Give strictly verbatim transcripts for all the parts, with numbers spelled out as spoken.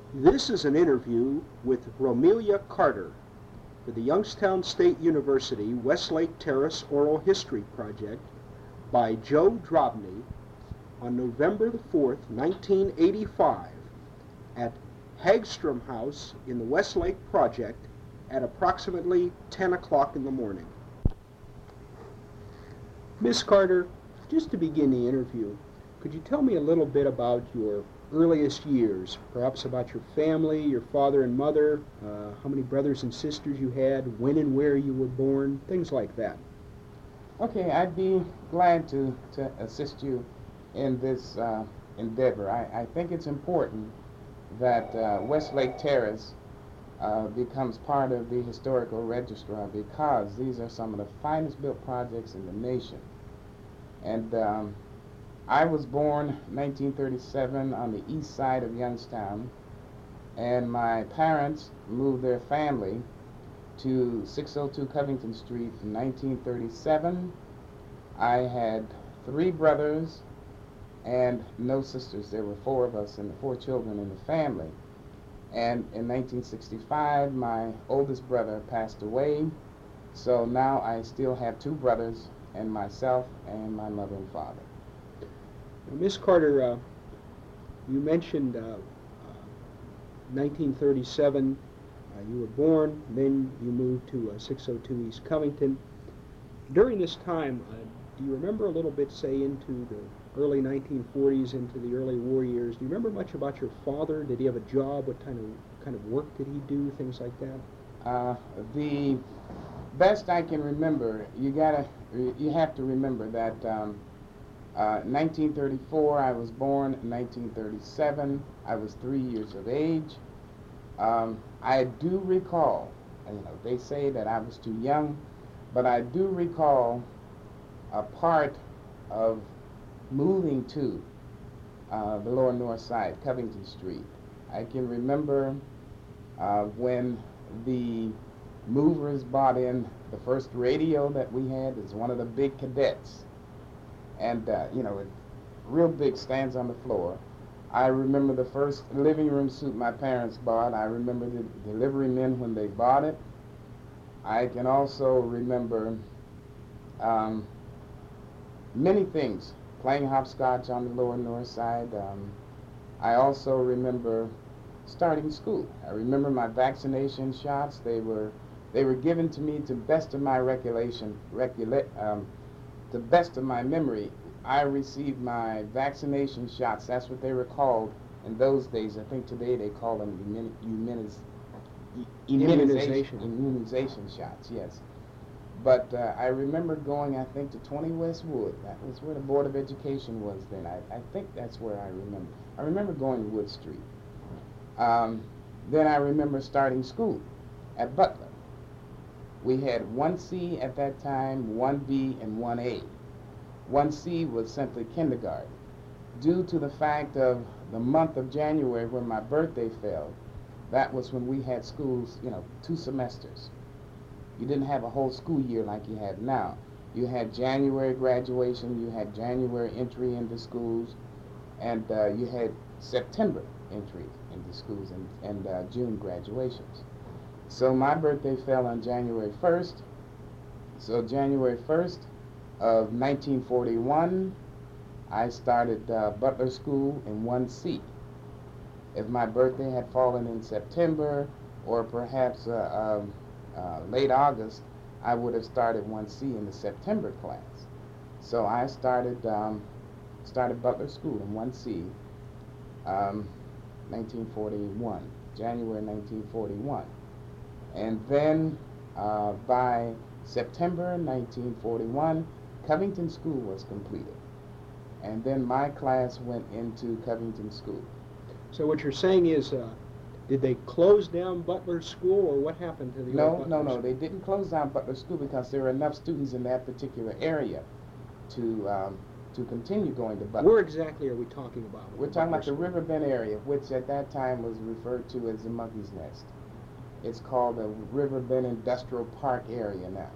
This is an interview with Romelia Carter for the Youngstown State University Westlake Terrace Oral History Project by Joe Drobny on November the fourth, nineteen eighty-five at Hagstrom House in the Westlake Project at approximately ten o'clock in the morning. Miss Carter, just to begin the interview, could you tell me a little bit about your earliest years, perhaps about your family, your father and mother, uh, how many brothers and sisters you had, when and where you were born, things like that? Okay, I'd be glad to, to assist you in this uh, endeavor. I, I think it's important that uh, Westlake Terrace uh, becomes part of the historical registrar because these are some of the finest built projects in the nation. And um, I was born nineteen thirty-seven on the east side of Youngstown, and my parents moved their family to six oh two Covington Street in nineteen thirty-seven. I had three brothers and no sisters. There were four of us and four children in the family. And in nineteen sixty-five, my oldest brother passed away, so now I still have two brothers and myself and my mother and father. Miss Carter, uh, you mentioned uh, uh, nineteen thirty-seven, uh, you were born, then you moved to uh, six oh two East Covington. During this time, uh, do you remember a little bit, say, into the early nineteen forties, into the early war years? Do you remember much about your father? Did he have a job? What kind of kind of work did he do? Things like that? Uh, the best I can remember, you gotta, you have to remember that um, Uh, nineteen thirty-four, I was born. In nineteen thirty-seven, I was three years of age. Um, I do recall, you know, they say that I was too young, but I do recall a part of moving to uh, the lower north side, Covington Street. I can remember uh, when the movers bought in the first radio that we had. It was one of the big cadets. And, uh, you know, it real big, stands on the floor. I remember the first living room suit my parents bought. I remember the delivery men when they bought it. I can also remember um, many things, playing hopscotch on the lower north side. Um, I also remember starting school. I remember my vaccination shots. They were, they were given to me to best of my recollection, recollect, um, to the best of my memory. I received my vaccination shots. That's what they were called in those days. I think today they call them immuniz immunization, immunization shots, yes. But uh, I remember going, I think, to twenty Westwood. That was where the Board of Education was then. I, I think that's where I remember. I remember going to Wood Street. Um, then I remember starting school at Butler. We had one C at that time, one B, and one A. one C was simply kindergarten. Due to the fact of the month of January when my birthday fell, that was when we had schools, you know, two semesters. You didn't have a whole school year like you have now. You had January graduation, you had January entry into schools, and uh, you had September entry into schools and, and uh, June graduations. So my birthday fell on January first. So January first of nineteen forty-one, I started uh, Butler School in one C. If my birthday had fallen in September or perhaps uh, um, uh, late August, I would have started one C in the September class. So I started um, started Butler School in one C, um, nineteen forty-one, January nineteen forty-one. And then uh, by September nineteen forty-one, Covington School was completed. And then my class went into Covington School. So what you're saying is, uh, did they close down Butler School, or what happened to the No, old Butler no, no. School? They didn't close down Butler School because there were enough students in that particular area to um, to continue going to Butler. Where exactly are we talking about? We're talking about the River Bend area, which at that time was referred to as the Monkey's Nest. It's called the River Bend Industrial Park area now.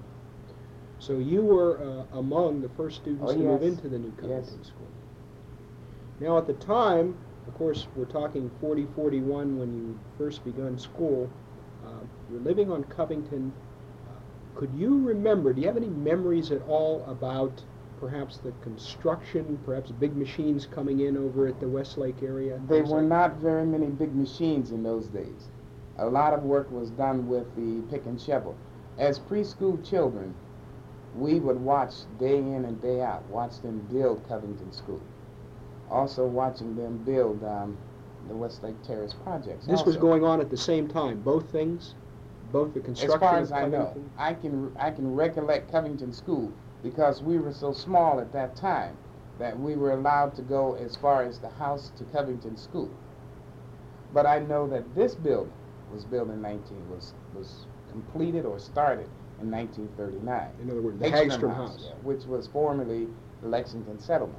So you were uh, among the first students Oh, to yes. move into the new Covington Yes. School. Now at the time, of course, we're talking forty, forty-one when you first begun school. Uh, you're living on Covington. Uh, could you remember, do you have any memories at all about perhaps the construction, perhaps big machines coming in over at the Westlake area? There things were like not very many big machines in those days. A lot of work was done with the pick and shovel. As preschool children, we would watch day in and day out, watch them build Covington School. Also watching them build um, the Westlake Terrace projects. This was also. going on at the same time, both things? Both the construction As far as of I know, Covington? I can I can recollect Covington School because we were so small at that time that we were allowed to go as far as the house to Covington School. But I know that this building was built in nineteen was was completed or started in nineteen thirty-nine. In other words, the Hagstrom Hagstrom House, House. yeah, which was formerly the Lexington Settlement.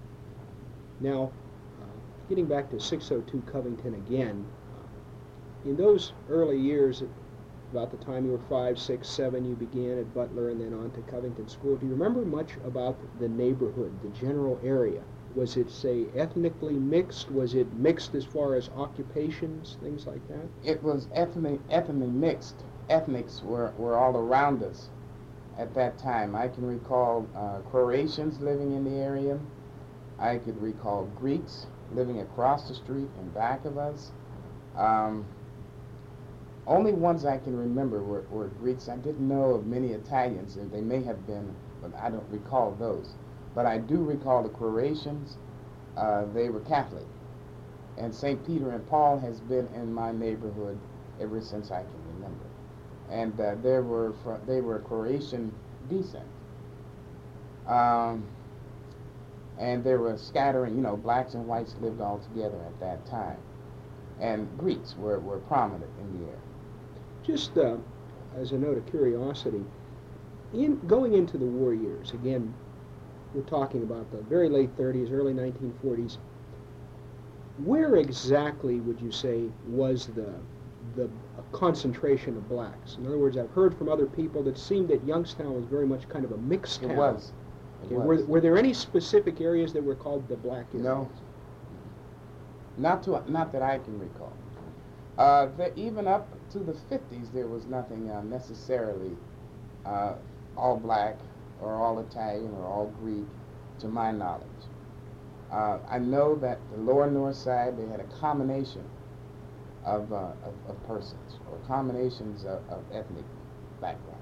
Now, uh, getting back to six oh two Covington again, uh, in those early years, at about the time you were five, six, seven, you began at Butler and then on to Covington School. Do you remember much about the neighborhood, the general area? Was it, say, ethnically mixed? Was it mixed as far as occupations, things like that? It was ethnic, ethnically mixed. Ethnics were, were all around us at that time. I can recall uh, Croatians living in the area. I could recall Greeks living across the street and back of us. Um, only ones I can remember were, were Greeks. I didn't know of many Italians, and they may have been, but I don't recall those. But I do recall the Croatians. Uh, they were Catholic. And Saint Peter and Paul has been in my neighborhood ever since I can remember. And uh, there were fr they were Croatian descent. Um, and there were scattering, you know, blacks and whites lived all together at that time. And Greeks were, were prominent in the area. Just uh, as a note of curiosity, in going into the war years, again, we're talking about the very late thirties, early nineteen forties, where exactly would you say was the the concentration of blacks? In other words, I've heard from other people that seemed that Youngstown was very much kind of a mixed town. It was. It Okay, was. Were, were there any specific areas that were called the black areas? No. Not to not that I can recall. Uh, the, even up to the fifties, there was nothing uh, necessarily uh, all black or all Italian or all Greek, to my knowledge. Uh, I know that the lower north side, they had a combination of, uh, of, of persons, or combinations of, of ethnic background.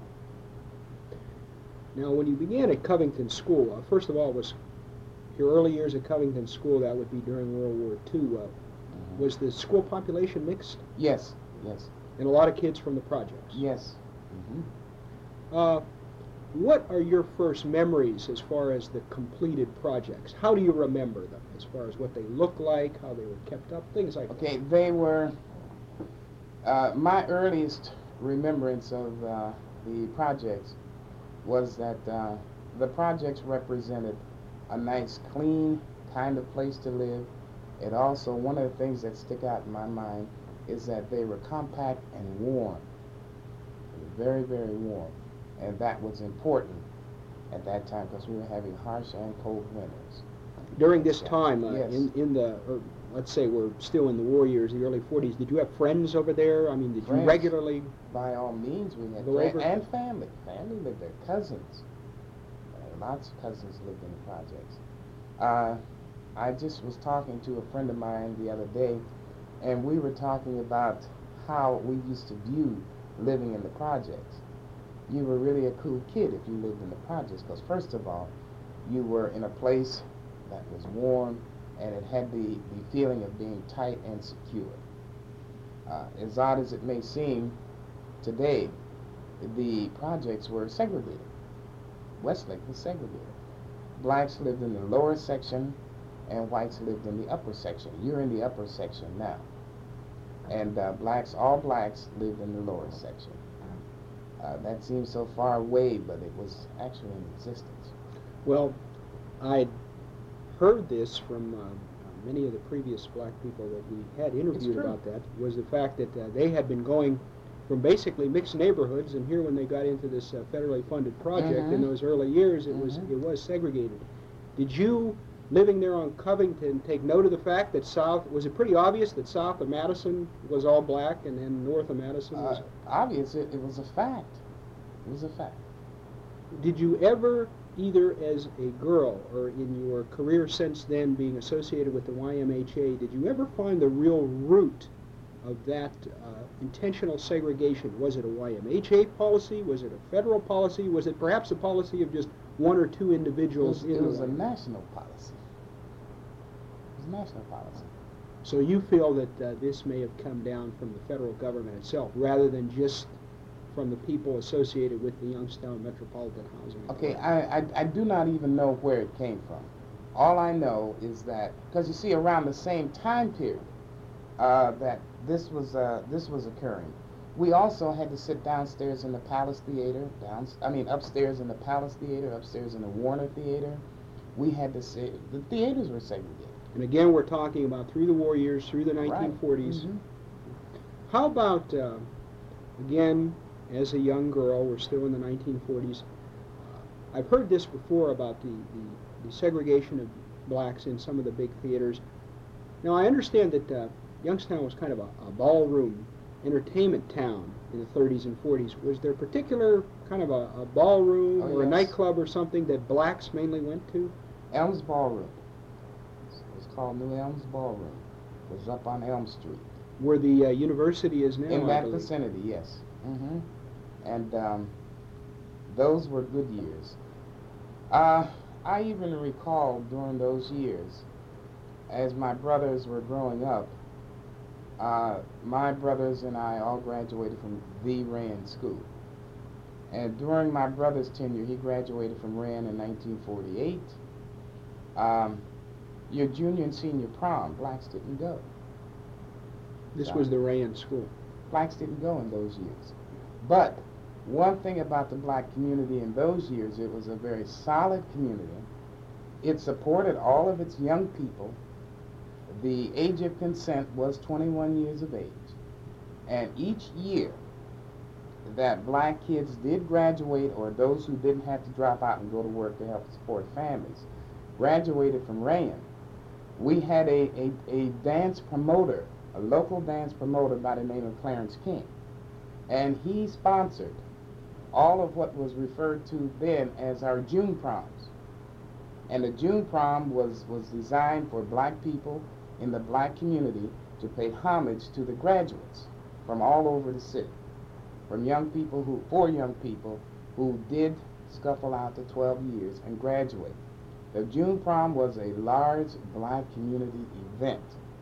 Now, when you began at Covington School, uh, first of all, was your early years at Covington School, that would be during World War Two, uh, Mm-hmm. was the school population mixed? Yes, yes, And a lot of kids from the projects? yes. Mm-hmm. Uh, what are your first memories as far as the completed projects? How do you remember them as far as what they look like, how they were kept up, things like that? Okay, they were, uh, my earliest remembrance of uh, the projects was that uh, the projects represented a nice, clean kind of place to live. It also, one of the things that stick out in my mind is that they were compact and warm. They were very, very warm. And that was important at that time because we were having harsh and cold winters. During this time, uh, Yes. in, in the, or let's say we're still in the war years, the early forties, did you have friends over there? I mean, did Friends. you regularly? By all means, we had Go friends over? and family. Family lived there, cousins. Uh, lots of cousins lived in the projects. Uh, I just was talking to a friend of mine the other day, and we were talking about how we used to view living in the projects. You were really a cool kid if you lived in the projects, because first of all, you were in a place that was warm, and it had the, the feeling of being tight and secure. Uh, as odd as it may seem, today, the projects were segregated. Westlake was segregated. Blacks lived in the lower section, and whites lived in the upper section. You're in the upper section now. And uh, blacks, all blacks lived in the lower section. Uh, that seems so far away, but it was actually in existence. Well, I'd heard this from uh, many of the previous black people that we had interviewed true. about that, was the fact that uh, they had been going from basically mixed neighborhoods, and here when they got into this uh, federally funded project in Mhm. those early years, it was Mhm. it was segregated. Did you living there on Covington take note of the fact that south, was it pretty obvious that south of Madison was all black and then north of Madison was... Uh, obvious, it, it was a fact. It was a fact. Did you ever, either as a girl or in your career since then being associated with the Y M H A, did you ever find the real root of that uh, intentional segregation? Was it a Y M H A policy? Was it a federal policy? Was it perhaps a policy of just one or two individuals? It was, in it was the a national policy. It was a national policy. So you feel that uh, this may have come down from the federal government itself rather than just from the people associated with the Youngstown Metropolitan Housing Authority? Okay, I, I, I do not even know where it came from. All I know is that, because you see, around the same time period uh, that this was uh, this was occurring, we also had to sit downstairs in the Palace Theater, down, I mean upstairs in the Palace Theater, upstairs in the Warner Theater. We had to sit, the theaters were segregated. And again, we're talking about through the war years, through the nineteen forties. Right. Mm-hmm. How about, uh, again, as a young girl, we're still in the nineteen forties. Uh, I've heard this before about the, the, the segregation of blacks in some of the big theaters. Now, I understand that uh, Youngstown was kind of a, a ballroom entertainment town in the thirties and forties. Was there a particular kind of a, a ballroom Oh, or a yes. nightclub or something that blacks mainly went to? Elms Ballroom. It was called New Elms Ballroom. It was up on Elm Street. Where the uh, university is now, In I that believe. vicinity, yes. Mm-hmm. And um, those were good years. Uh, I even recall during those years, as my brothers were growing up, uh, my brothers and I all graduated from the Rand School. And during my brother's tenure, he graduated from Rand in nineteen forty-eight. Um, your junior and senior prom, blacks didn't go. This Yeah. was the Rand School. Blacks didn't go in those years. But one thing about the black community in those years, it was a very solid community. It supported all of its young people. The age of consent was twenty-one years of age. And each year that black kids did graduate, or those who didn't have to drop out and go to work to help support families, graduated from Rand, we had a, a, a dance promoter, a local dance promoter by the name of Clarence King. And he sponsored all of what was referred to then as our June proms. And the June prom was, was designed for black people in the black community to pay homage to the graduates from all over the city. From young people who, for young people who did scuffle out to twelve years and graduate. The June prom was a large black community event.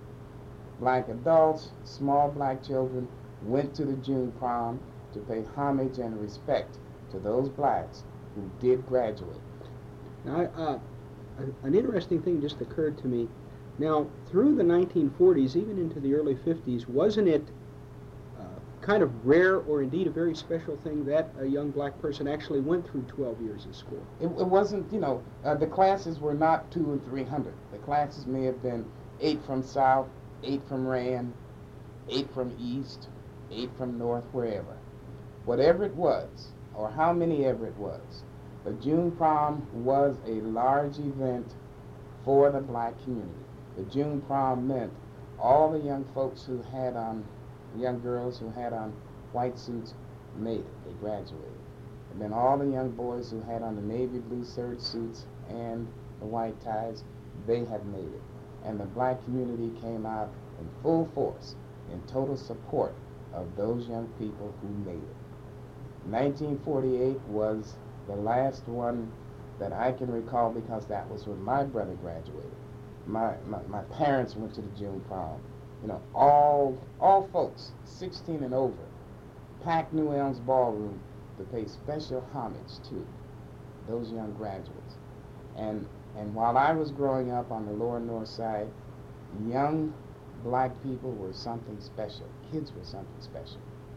Black adults, small black children went to the June prom to pay homage and respect to those blacks who did graduate. Now, uh, an interesting thing just occurred to me. Now, through the nineteen forties, even into the early fifties, wasn't it uh, kind of rare or indeed a very special thing that a young black person actually went through twelve years of school? It, it wasn't, you know, uh, the classes were not two and three hundred. The classes may have been eight from South, eight from Rand, eight from East, eight from North, wherever. Whatever it was, or how many ever it was, the June prom was a large event for the black community. The June prom meant all the young folks who had on, young girls who had on white suits made it, they graduated. And then all the young boys who had on the navy blue serge suits and the white ties, they had made it. And the black community came out in full force, in total support of those young people who made it. nineteen forty-eight was the last one that I can recall because that was when my brother graduated. My, my, my parents went to the June prom. You know, all, all folks, sixteen and over, packed New Elms Ballroom to pay special homage to those young graduates. And, and while I was growing up on the lower north side, young black people were something special. Kids were something special.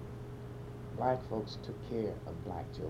Black folks took care of black children.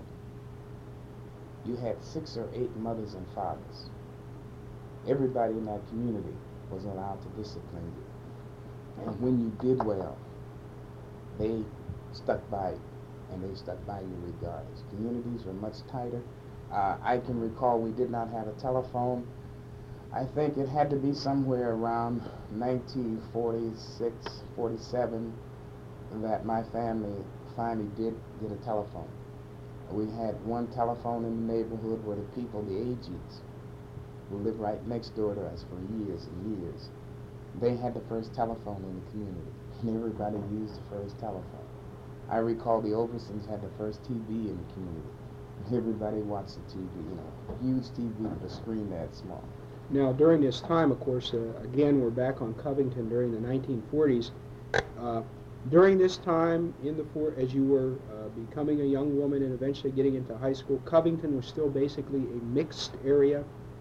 You had six or eight mothers and fathers. Everybody in that community was allowed to discipline you. And when you did well, they stuck by you, and they stuck by you regardless. Communities were much tighter. Uh, I can recall we did not have a telephone. I think it had to be somewhere around nineteen forty-six, forty-seven that my family finally did get a telephone. We had one telephone in the neighborhood where the people, the Agees, who lived right next door to us for years and years, they had the first telephone in the community, and everybody used the first telephone. I recall the Oversons had the first T V in the community, and everybody watched the T V, you know, huge T V with a screen that small. Now, during this time, of course, uh, again, we're back on Covington during the nineteen forties. Uh, during this time, in the for as you were uh, becoming a young woman and eventually getting into high school, Covington was still basically a mixed area.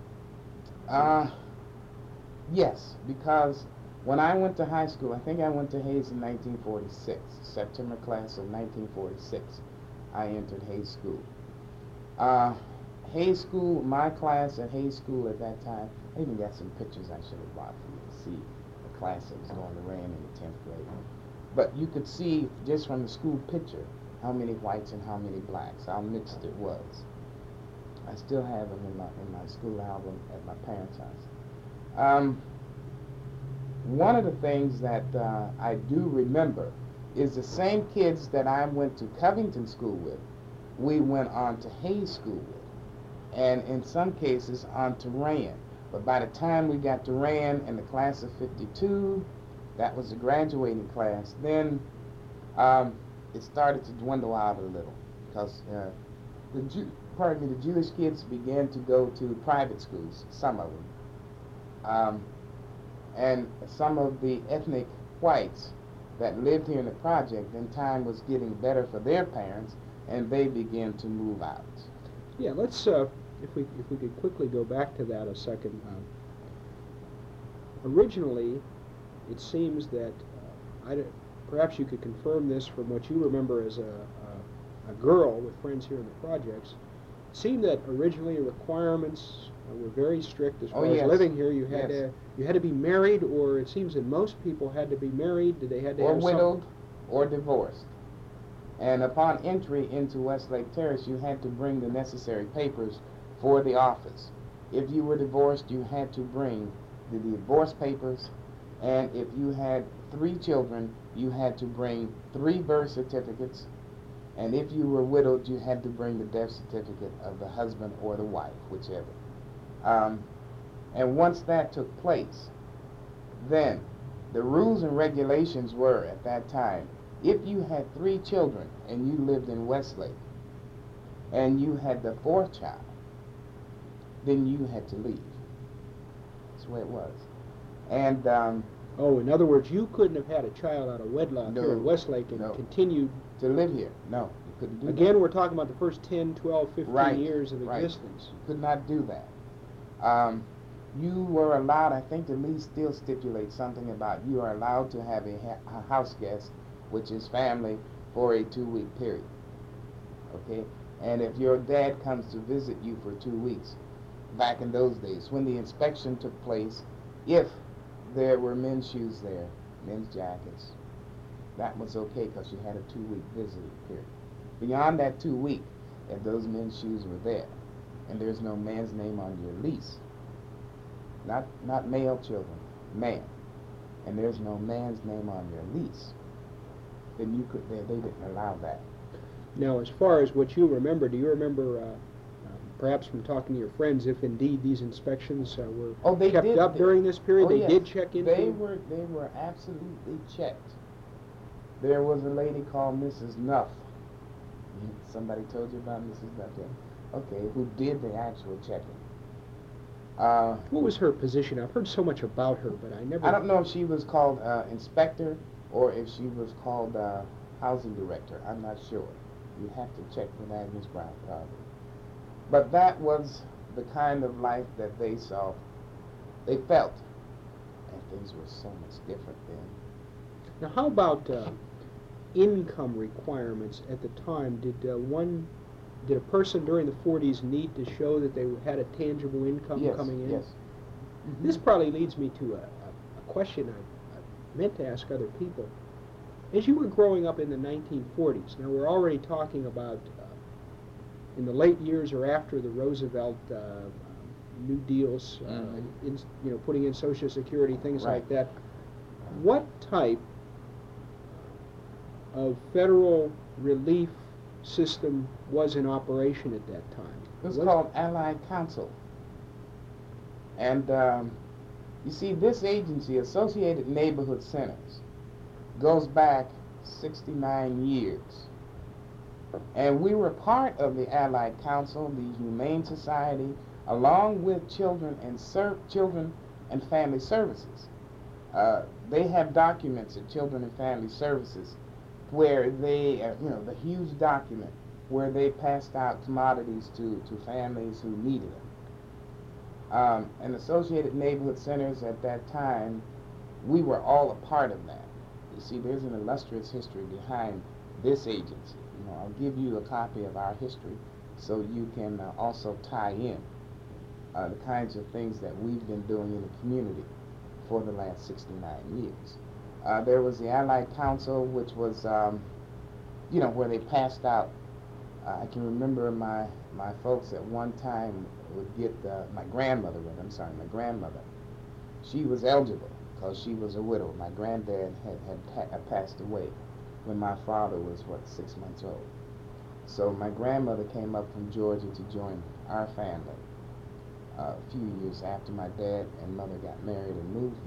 Uh, yes, because when I went to high school, I think I went to Hayes in nineteen forty-six, September class of nineteen forty-six, I entered Hayes School. Uh, Hayes School, my class at Hayes School at that time, I even got some pictures I should have brought for you to see the class that was going to run in the tenth grade. But you could see just from the school picture how many whites and how many blacks, how mixed it was. I still have them in my, in my school album at my parents' house. Um, one of the things that uh, I do remember is the same kids that I went to Covington School with, we went on to Hayes School with, and in some cases on to Rand. But by the time we got to Rand and the class of fifty-two, that was the graduating class, then um, it started to dwindle out a little, because uh, the Jew, pardon me, the Jewish kids began to go to private schools, some of them. Um, and some of the ethnic whites that lived here in the project, then time was getting better for their parents, and they began to move out. Yeah, let's, uh, if we if we could quickly go back to that a second. Um, originally, it seems that, uh, I, perhaps you could confirm this from what you remember as a, a, a girl with friends here in the projects, it seemed that originally requirements uh, were very strict as far Oh, as yes. living here. You had Yes. to you had to be married, or it seems that most people had to be married. Did they had to Or have some- widowed, or divorced. And upon entry into Westlake Terrace, you had to bring the necessary papers for the office. If you were divorced, you had to bring the divorce papers, and if you had three children, you had to bring three birth certificates, and if you were widowed, you had to bring the death certificate of the husband or the wife, whichever. Um, and once that took place, then the rules and regulations were at that time, if you had three children and you lived in Westlake and you had the fourth child, then you had to leave. That's the way it was. And um, Oh, in other words, you couldn't have had a child out of wedlock No, here in Westlake and no. continued. to live here, no, you couldn't do Again, that. we're talking about the first ten, twelve, fifteen Right, years of right. existence. You could not do that. Um, you were allowed, I think the lease still stipulates something about you are allowed to have a, ha a house guest, which is family, for a two-week period. Okay? And if your dad comes to visit you for two weeks, back in those days, when the inspection took place, if there were men's shoes there, men's jackets, that was okay because you had a two-week visiting period. Beyond that two week, if those men's shoes were there, and there's no man's name on your lease, not not male children, man, and there's no man's name on your lease, then you could they, they didn't allow that. Now, as far as what you remember, do you remember, uh, uh, perhaps from talking to your friends, if indeed these inspections uh, were Oh, they kept did. up during this period? Oh, they yes. did check into They were they were absolutely checked. There was a lady called Missus Nuff. Somebody told you about Missus Nuff, yeah? Okay, who did the actual checking. Uh, What was her position? I've heard so much about her, but I never... I don't know if she was called uh, inspector or if she was called uh, housing director. I'm not sure. You have to check with Agnes Brown, probably. But that was the kind of life that they saw, they felt, and things were so much different then. Now, how about uh, income requirements at the time? Did uh, one, did a person during the forties need to show that they had a tangible income Yes, coming in? yes. This probably leads me to a, a, a question I, I meant to ask other people. As you were growing up in the nineteen forties, now we're already talking about uh, in the late years or after the Roosevelt uh, new deals, uh, Mhm. in, you know, putting in Social Security, things Right. like that. What type of federal relief system was in operation at that time? It was Was- called Allied Council. And um, you see, this agency, Associated Neighborhood Centers, goes back sixty-nine years. And we were part of the Allied Council, the Humane Society, along with Children and Ser- Children and Family Services. Uh, they have documents at Children and Family Services where they, uh, you know, the huge document where they passed out commodities to, to families who needed them. Um, and Associated Neighborhood Centers at that time, we were all a part of that. You see, there's an illustrious history behind this agency. You know, I'll give you a copy of our history so you can uh, also tie in uh, the kinds of things that we've been doing in the community for the last sixty-nine years. Uh, there was the Allied Council, which was, um, you know, where they passed out. Uh, I can remember my, my folks at one time would get, uh, my grandmother, rather, I'm sorry, my grandmother. She was eligible because she was a widow. My granddad had, had pa- passed away when my father was, what, six months old. So my grandmother came up from Georgia to join our family uh, a few years after my dad and mother got married and moved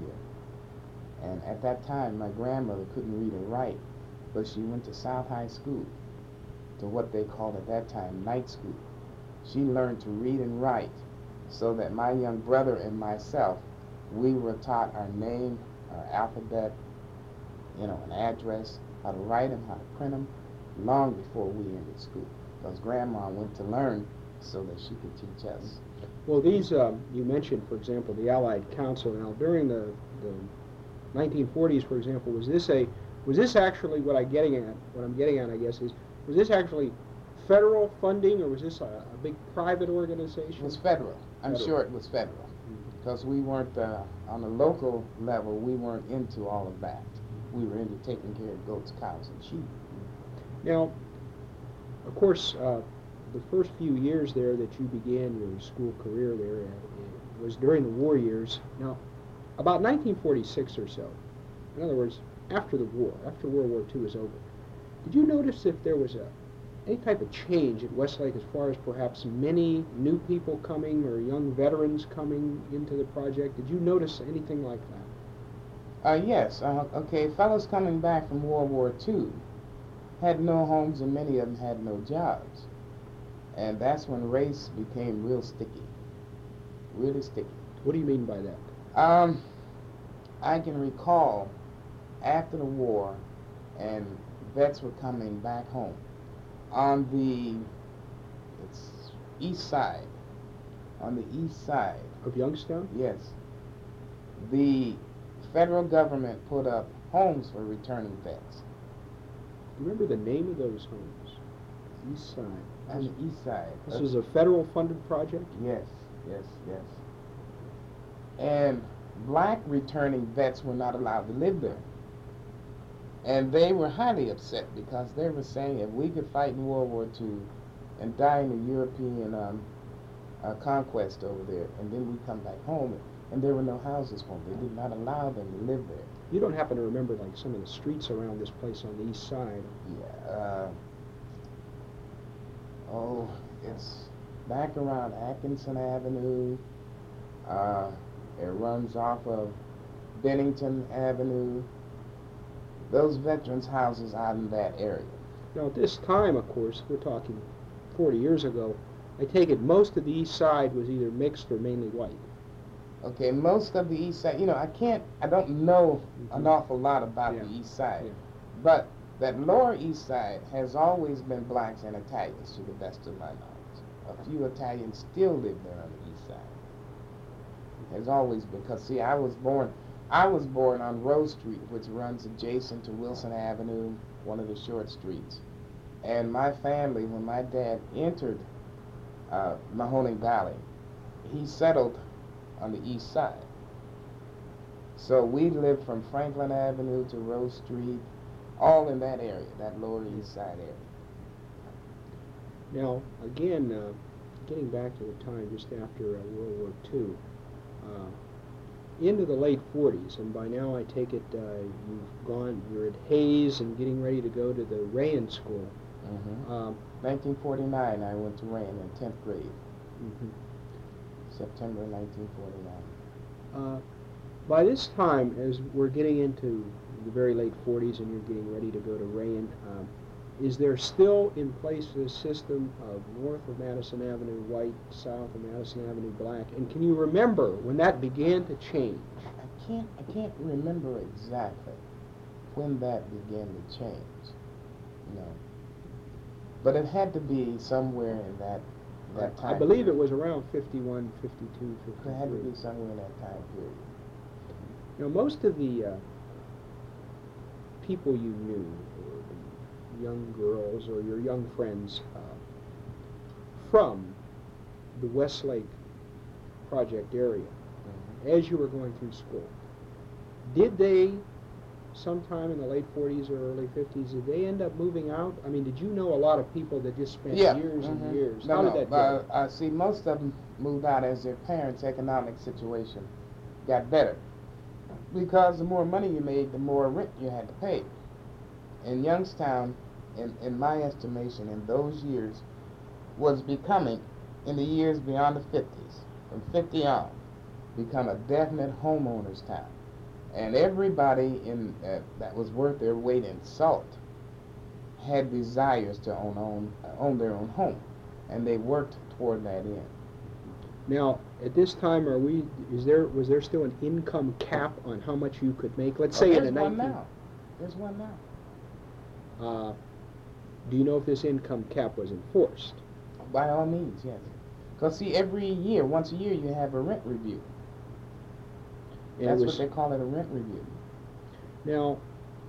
here. And at that time, my grandmother couldn't read or write, but she went to South High School, to what they called at that time night school. She learned to read and write so that my young brother and myself, we were taught our name, our alphabet, you know, an address, how to write them, how to print them, long before we entered school. Because Grandma went to learn so that she could teach us. Well, these, um, you mentioned, for example, the Allied Council. Now, during the, the nineteen forties, for example, was this a, was this actually what I'm getting at, what I'm getting at, I guess, is, was this actually federal funding, or was this a, a big private organization? It was federal. I'm Federal. sure it was federal. Mhm. Because we weren't, uh, on a local level, we weren't into all of that. We were into taking care of goats, cows, and sheep. Now, of course, uh, the first few years there that you began your school career there uh, was during the war years. Now, about nineteen forty-six or so, in other words, after the war, after World War Two was over, did you notice if there was a any type of change at Westlake as far as perhaps many new people coming or young veterans coming into the project? Did you notice anything like that? Uh, yes, uh, okay, fellows coming back from World War Two had no homes and many of them had no jobs. And that's when race became real sticky, really sticky. What do you mean by that? Um, I can recall after the war and vets were coming back home on the it's east side, on the east side, Of Youngstown? yes, the federal government put up homes for returning vets. Do you remember the name of those homes? East Side. On the east side. This was a federal funded project? Yes, yes, yes. And black returning vets were not allowed to live there. And they were highly upset because they were saying if we could fight in World War Two and die in the European um, uh, conquest over there, and then we come back home, and there were no houses for them. They did not allow them to live there. You don't happen to remember like some of the streets around this place on the east side? Yeah. Uh, oh, it's back around Atkinson Avenue. Uh, it runs off of Bennington Avenue. Those veterans' houses out in that area. Now, at this time, of course, we're talking forty years ago, I take it most of the east side was either mixed or mainly white. Okay, most of the east side, you know, I can't, I don't know Mhm. an awful lot about Yeah. the east side. Yeah. But that lower east side has always been blacks and Italians, to the best of my knowledge. A few Italians still live there on the east side. Has always been, because see, I was born, I was born on Rose Street, which runs adjacent to Wilson Avenue, one of the short streets. And my family, when my dad entered uh, Mahoning Valley, he settled on the east side. So we lived from Franklin Avenue to Rose Street, all in that area, that lower east side area. Now, again, uh, getting back to the time just after uh, World War Two, uh, into the late forties, and by now I take it uh, you've gone, you're at Hayes and getting ready to go to the Rayen School. Mm-hmm. Um, nineteen forty-nine, I went to Rayen in tenth grade. mm-hmm. September nineteen forty-nine. Uh, by this time, as we're getting into the very late forties and you're getting ready to go to Rayen, um, is there still in place this system of north of Madison Avenue white, south of Madison Avenue black? And can you remember when that began to change? I can't, I can't remember exactly when that began to change, you know. But it had to be somewhere in that, that time I believe period. it was around fifty-one, fifty-two, fifty-three. It had to be somewhere in that time period. You know, most of the uh, people you knew, or the young girls or your young friends uh, from the Westlake Project area, Mm-hmm. as you were going through school, did they, sometime in the late forties or early fifties, did they end up moving out? I mean, did you know a lot of people that just spent Yeah. years Mm-hmm. and years? No, How no. did that uh, go? uh, see, most of them moved out as their parents' economic situation got better. Because the more money you made, the more rent you had to pay. In Youngstown, in, in my estimation, in those years, was becoming, in the years beyond the fifties, from fifty on, become a definite homeowner's town. And everybody in uh, that was worth their weight in salt had desires to own, own, uh, own their own home, and they worked toward that end. Now, at this time, are we? Is there was there still an income cap on how much you could make? Let's Oh, say in there's the one nineteen. now. There's one now. Uh, do you know if this income cap was enforced? By all means, yes. Because, see, every year, once a year, you have a rent review. And it That's was- what they call it, a rent review. Now,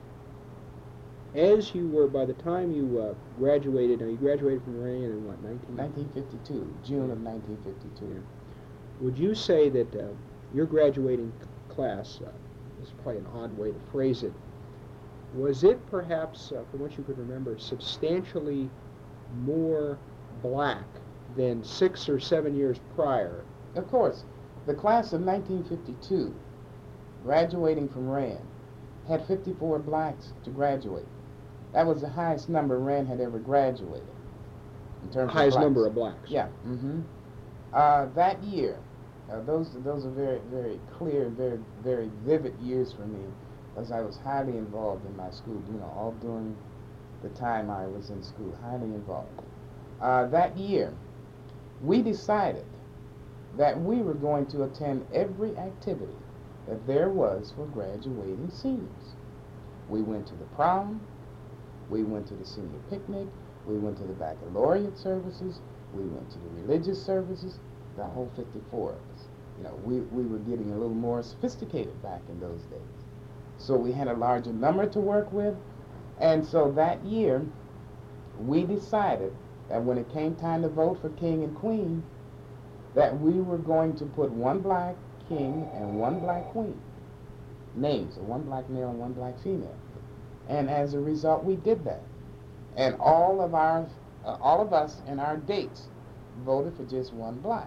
as you were, by the time you uh, graduated, now you graduated from Rayen in what, nineteen? nineteen fifty-two, June of nineteen fifty-two. Would you say that uh, your graduating c- class, uh, this is probably an odd way to phrase it, was it perhaps, uh, from what you could remember, substantially more black than six or seven years prior? Of course, the class of nineteen fifty-two, graduating from Rand, had fifty-four blacks to graduate. That was the highest number Rand had ever graduated. In terms Highest of blacks. number of blacks. Yeah. Mm-hmm. Uh, that year, uh, those those are very very clear, very very vivid years for me, because I was highly involved in my school. You know, all during the time I was in school, highly involved. Uh, that year, we decided that we were going to attend every activity that there was for graduating seniors. We went to the prom, we went to the senior picnic, we went to the baccalaureate services, we went to the religious services, the whole fifty-four of us. You know, we, we were getting a little more sophisticated back in those days. So we had a larger number to work with, and so that year, we decided that when it came time to vote for king and queen, that we were going to put one black king and one black queen, names of one black male and one black female. And as a result, we did that. And all of our, uh, all of us in our dates voted for just one black.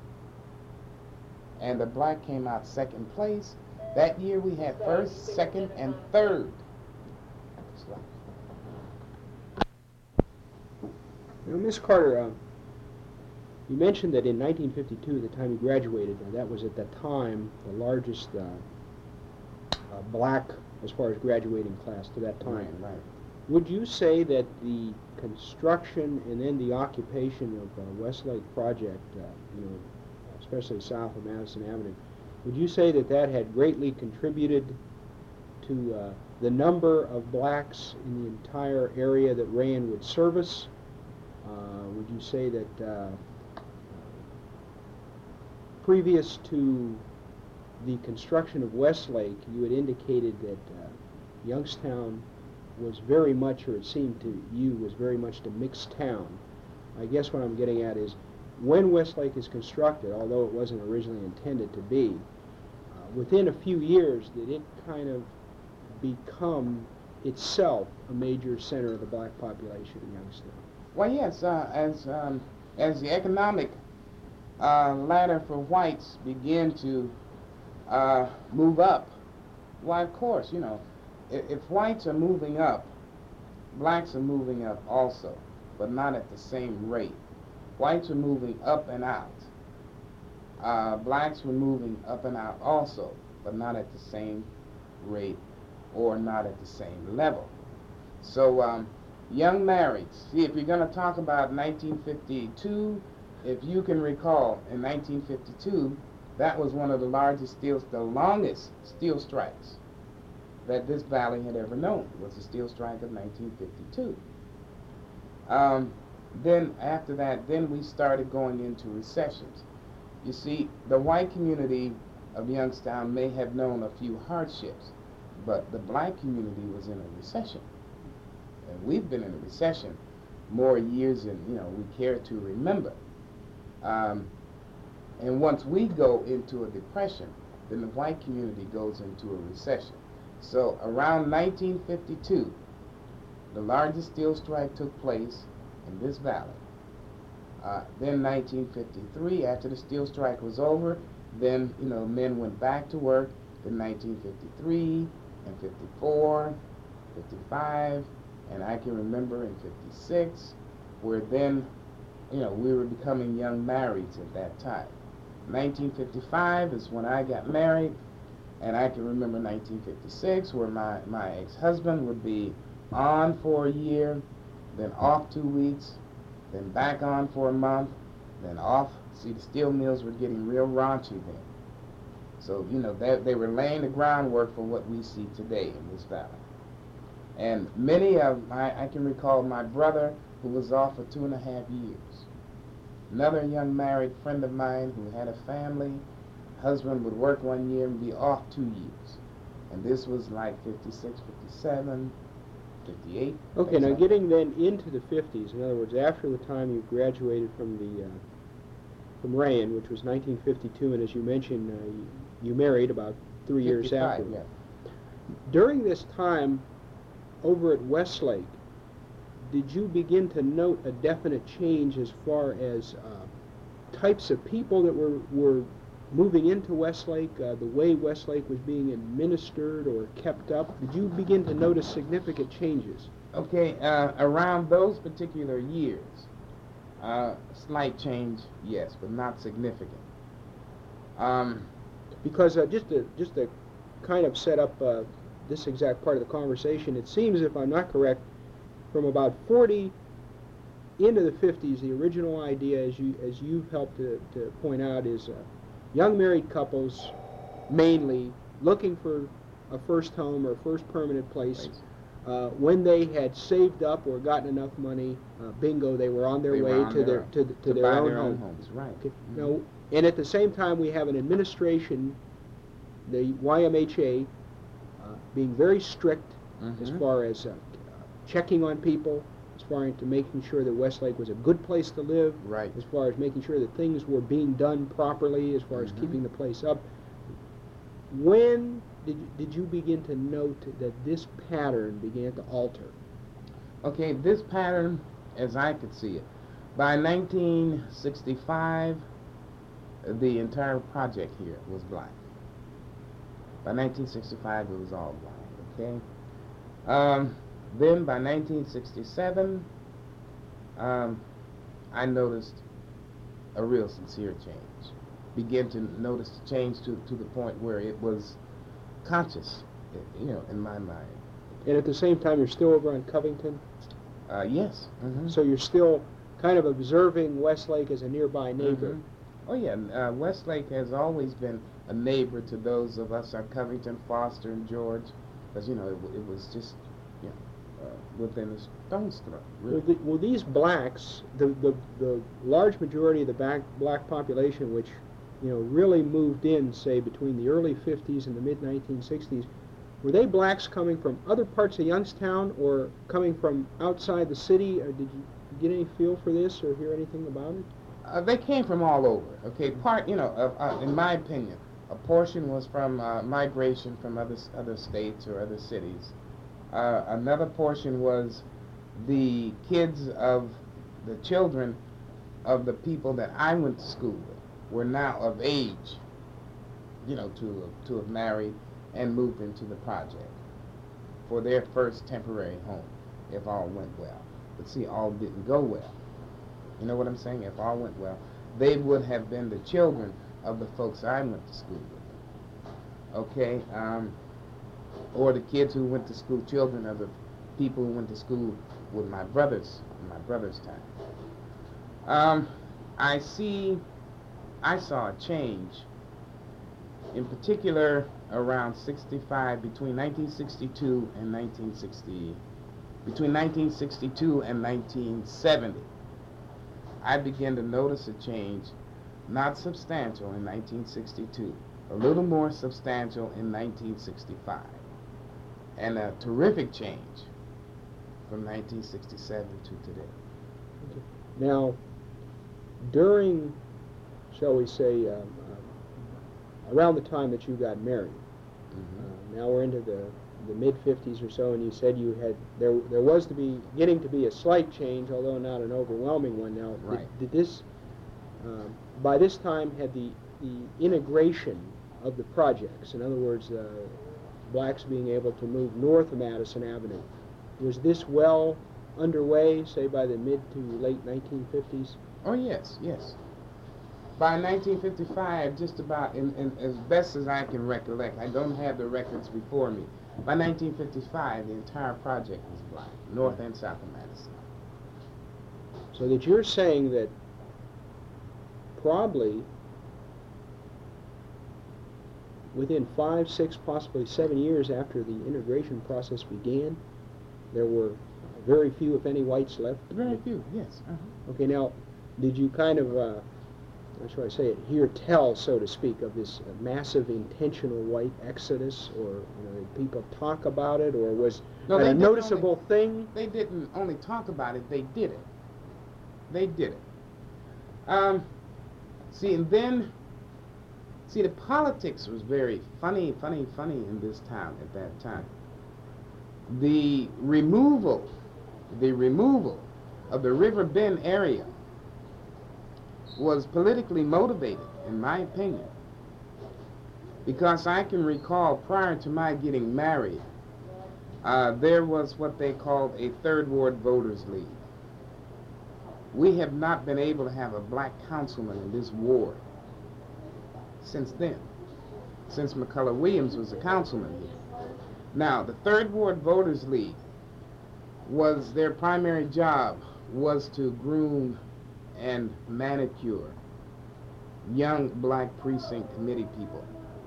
And the black came out second place. That year we had first, second, and third. Now, Miss Carter, uh, you mentioned that in nineteen fifty-two, the time you graduated, uh, that was at that time the largest uh, uh, black, as far as graduating class to that time. Right, right. Would you say that the construction and then the occupation of uh, Westlake Project, uh, you know, especially south of Madison Avenue, would you say that that had greatly contributed to uh, the number of blacks in the entire area that Rayen would service? Uh, would you say that uh, previous to the construction of Westlake, you had indicated that uh, Youngstown was very much, or it seemed to you, was very much a mixed town. I guess what I'm getting at is, when Westlake is constructed, although it wasn't originally intended to be, uh, within a few years did it kind of become itself a major center of the black population in Youngstown? Well, yes, uh, as um, as the economic uh, ladder for whites begin to uh, move up, why, of course, you know, if, if whites are moving up, blacks are moving up also, but not at the same rate. Whites are moving up and out. Uh, blacks were moving up and out also, but not at the same rate or not at the same level. So um, young marrieds, see, if you're going to talk about nineteen fifty-two, if you can recall, in nineteen fifty-two, that was one of the largest steel, the longest steel strikes that this valley had ever known, was the steel strike of nineteen fifty-two. Um, then after that, then we started going into recessions. You see, the white community of Youngstown may have known a few hardships, but the black community was in a recession. And we've been in a recession more years than, you know, we care to remember. Um, and once we go into a depression, then the white community goes into a recession. So around nineteen fifty-two, the largest steel strike took place in this valley. Uh, then nineteen fifty-three, after the steel strike was over, then, you know, men went back to work. Then nineteen fifty-three and fifty-four, fifty-five, and I can remember in fifty-six, where then, you know, we were becoming young marrieds at that time. nineteen fifty-five is when I got married, and I can remember nineteen fifty-six, where my, my ex-husband would be on for a year, then off two weeks, then back on for a month, then off. See, the steel mills were getting real raunchy then. So, you know, they, they were laying the groundwork for what we see today in this valley. And many of my, I can recall my brother who was off for two and a half years. Another young married friend of mine who had a family, husband would work one year and be off two years. And this was like fifty-six, fifty-seven, fifty-eight. Okay, now getting then into the fifties, in other words, after the time you graduated from the uh, from Rayen, which was nineteen fifty-two, and as you mentioned, uh, you, you married about three years after. Yeah. During this time, over at Westlake, did you begin to note a definite change as far as uh, types of people that were, were moving into Westlake, uh, the way Westlake was being administered or kept up? Did you begin to notice significant changes? Okay, uh, around those particular years, uh, slight change, yes, but not significant. Um, because uh, just to just to kind of set up uh, this exact part of the conversation, it seems, if I'm not correct, from about forty into the fifties, the original idea, as you as you've helped to, to point out, is uh, young married couples mainly looking for a first home or first permanent place. Uh, when they had saved up or gotten enough money, uh, bingo, they were on their they way on to their, their to, the, to, to their, buy own, their home. own homes. Right. Okay. Mm-hmm. Now, and at the same time, we have an administration, the Y M H A, uh, being very strict Mm-hmm. as far as uh, checking on people, as far as to making sure that Westlake was a good place to live, right. as far as making sure that things were being done properly, as far Mm-hmm. as keeping the place up. When did you, did you begin to note that this pattern began to alter? Okay, this pattern, as I could see it, by nineteen sixty-five, the entire project here was black. By nineteen sixty-five, it was all black, okay? Um, then by nineteen sixty-seven, um, I noticed a real sincere change. Began to notice the change to, to the point where it was conscious, you know, in my mind. And at the same time, you're still over on Covington? Uh, yes. Mm-hmm. So you're still kind of observing Westlake as a nearby neighbor. Mm-hmm. Oh yeah, uh, Westlake has always been a neighbor to those of us on Covington, Foster, and George, because, you know, it, it was just, you know, uh, within a stone's throw. Really. Well, the, well, these blacks, the, the, the large majority of the back, black population, which, you know, really moved in, say, between the early fifties and the mid nineteen sixties, were they blacks coming from other parts of Youngstown or coming from outside the city? Or did you get any feel for this or hear anything about it? Uh, they came from all over. Okay, part, you know, uh, uh, in my opinion, a portion was from uh, migration from other other states or other cities. Uh, another portion was the kids of the children of the people that I went to school with. were now of age, you know, to to have married and moved into the project for their first temporary home, if all went well. But see, all didn't go well. You know what I'm saying? If all went well, they would have been the children of the folks I went to school with. Okay, um, or the kids who went to school, children of the people who went to school with my brothers in my brother's time. Um, I see, I saw a change, in particular around sixty-five, between nineteen sixty-two and nineteen sixty, between nineteen sixty-two and nineteen seventy. I began to notice a change, not substantial in nineteen sixty-two, a little more substantial in nineteen sixty-five, and a terrific change from nineteen sixty-seven to today. Okay. Now, during, shall we say, um, uh, around the time that you got married, Mm-hmm. uh, now we're into the, the mid-fifties or so, and you said you had, there there was to be, getting to be a slight change, although not an overwhelming one. Now, Right. did, did this, um, by this time, had the, the integration of the projects, in other words, uh, blacks being able to move north of Madison Avenue, was this well underway, say by the mid to late nineteen fifties? Oh yes, yes. By nineteen fifty-five, just about, in, in, as best as I can recollect, I don't have the records before me. By nineteen fifty-five, the entire project was black, north and south of Madison. So that you're saying that probably within five, six, possibly seven years after the integration process began, there were very few, if any, whites left? Very few, yes. Uh-huh. Okay, now, did you kind of, uh, how should I say it, hear tell, so to speak, of this uh, massive intentional white exodus, or you know, did people talk about it, or was No, it they a didn't noticeable only- thing? They didn't only talk about it, they did it. They did it. Um, see, and then, see, the politics was very funny, funny, funny in this town at that time. The removal, the removal of the River Bend area was politically motivated, in my opinion, because I can recall prior to my getting married, uh, there was what they called a Third Ward Voters League. We have not been able to have a black councilman in this ward since then, since McCullough Williams was a councilman here. Now, the Third Ward Voters League was, their primary job was to groom and manicure young black precinct committee people.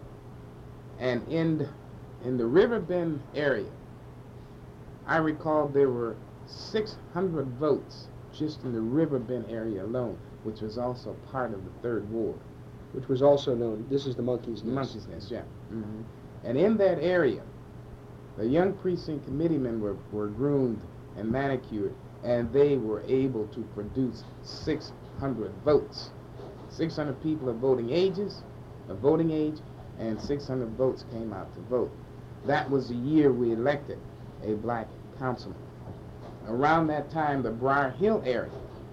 And in, in the River Bend area, I recall there were six hundred votes just in the River Bend area alone, which was also part of the Third Ward. Which was also known, this is the Monkey's Nest. Monkey's Nest, yeah. Mm-hmm. And in that area, the young precinct committeemen were, were groomed and manicured, and they were able to produce six hundred votes. six hundred people of voting ages, of voting age, and six hundred votes came out to vote. That was the year we elected a black councilman. Around that time, the Briar Hill area,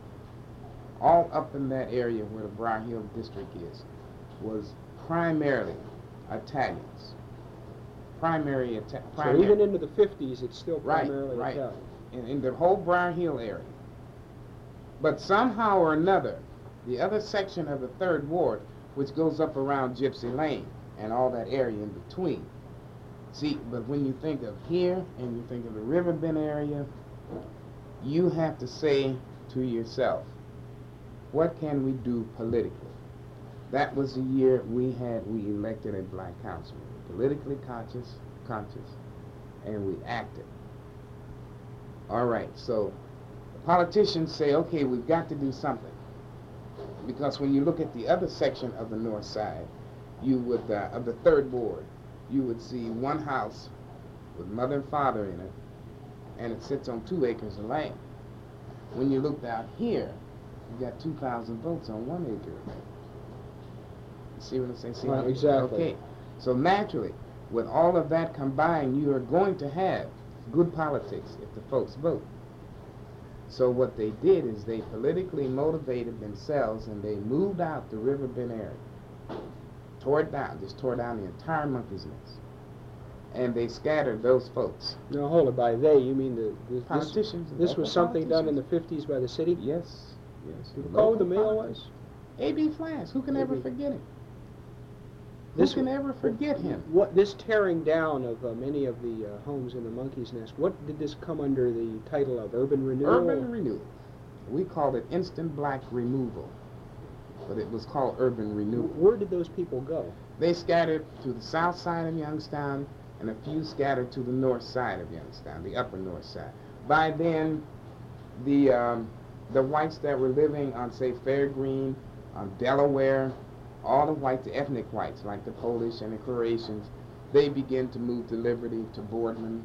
all up in that area where the Briar Hill district is, was primarily Italians. Primary Ita- So primary. even into the fifties, it's still Right, primarily right. Italian. In, in the whole Briar Hill area. But somehow or another, the other section of the Third Ward, which goes up around Gypsy Lane and all that area in between. See, but when you think of here and you think of the River Bend area, you have to say to yourself, what can we do politically? That was the year we had, we elected a black councilman, politically conscious, conscious, and we acted. All right, so the politicians say, okay, we've got to do something. Because when you look at the other section of the north side, you would, uh, of the Third Ward, you would see one house with mother and father in it, and it sits on two acres of land. When you look down here, you got two thousand votes on one acre of land. You see what I'm saying? See Right, how- exactly. Okay, so naturally, with all of that combined, you are going to have good politics if the folks vote. So what they did is they politically motivated themselves and they moved out the River Bend area, tore it down, just tore down the entire Monkey's Nest, and they scattered those folks. Now hold it, by they you mean the, the Politicians. This, this was something done in the fifties by the city. Yes, yes. Do you recall who the mayor was? A B Flash. Who can A B ever forget him? This Who can w- ever forget him? What this tearing down of uh, many of the uh, homes in the Monkey's Nest? What did this come under the title of urban renewal? Urban renewal. We called it instant black removal, but it was called urban renewal. Where did those people go? They scattered to the south side of Youngstown, and a few scattered to the north side of Youngstown, the upper north side. By then, the um, the whites that were living on, say, Fairgreen, on Delaware, all the whites, the ethnic whites, like the Polish and the Croatians, they began to move to Liberty, to Boardman,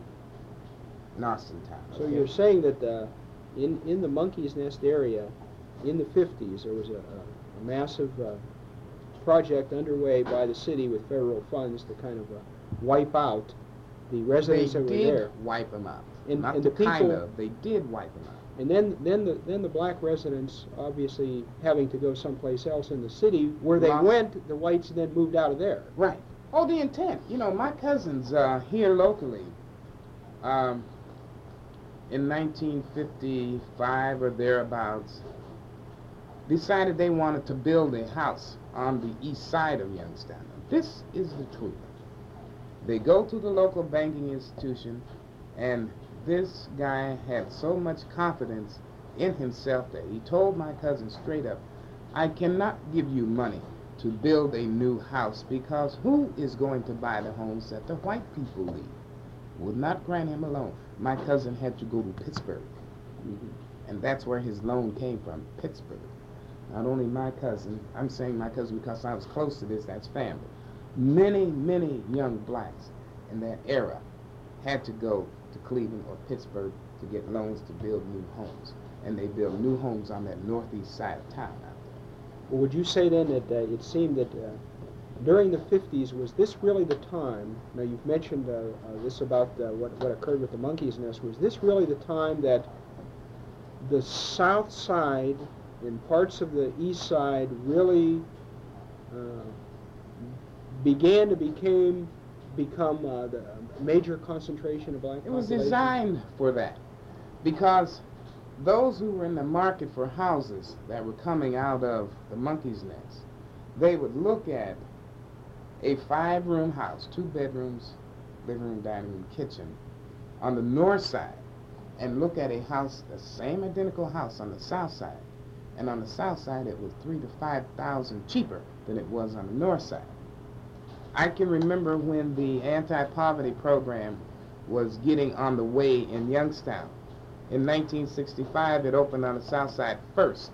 Norristown. So okay? you're saying that uh, in in the Monkey's Nest area, in the fifties, there was a, a, a massive uh, project underway by the city with federal funds to kind of uh, wipe out the residents They that were did there. wipe them out. And- Not and the the kind people- of, they did wipe them out. And then, then the then the black residents, obviously having to go someplace else in the city, where they Lost- went, the whites then moved out of there. Right. Oh, the intent. You know, my cousins uh, here locally, um, in nineteen fifty-five or thereabouts, decided they wanted to build a house on the east side of Youngstown. This is the truth. They go to the local banking institution, and this guy had so much confidence in himself that he told my cousin straight up, I cannot give you money to build a new house because who is going to buy the homes that the white people leave? Would not grant him a loan. My cousin had to go to Pittsburgh, Mm-hmm. and that's where his loan came from, Pittsburgh. Not only my cousin, I'm saying my cousin because I was close to this, that's family. Many, many young blacks in that era had to go to Cleveland or Pittsburgh to get loans to build new homes. And they built new homes on that northeast side of town out there. Well, would you say then that uh, it seemed that uh, during the fifties, was this really the time, now you've mentioned uh, uh, this about uh, what, what occurred with the Monkey's Nest, was this really the time that the south side and parts of the east side really uh, began to became, become uh, the major concentration of black It was population? designed for that because those who were in the market for houses that were coming out of the Monkey's Nest, they would look at a five-room house, two bedrooms, living room, dining room, kitchen, on the north side, and look at a house, the same identical house on the south side. And on the south side, it was three to five thousand cheaper than it was on the north side. I can remember when the anti-poverty program was getting on the way in Youngstown. In nineteen sixty-five, it opened on the south side first.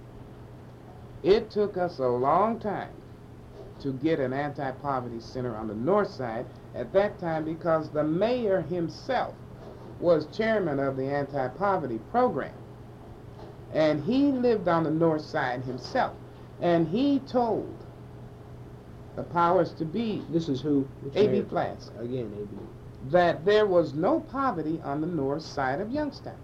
It took us a long time to get an anti-poverty center on the north side at that time because the mayor himself was chairman of the anti-poverty program. And he lived on the north side himself. And he told the powers to be, This is who? Which A B mayor? Flash, Again, A B. that there was no poverty on the north side of Youngstown.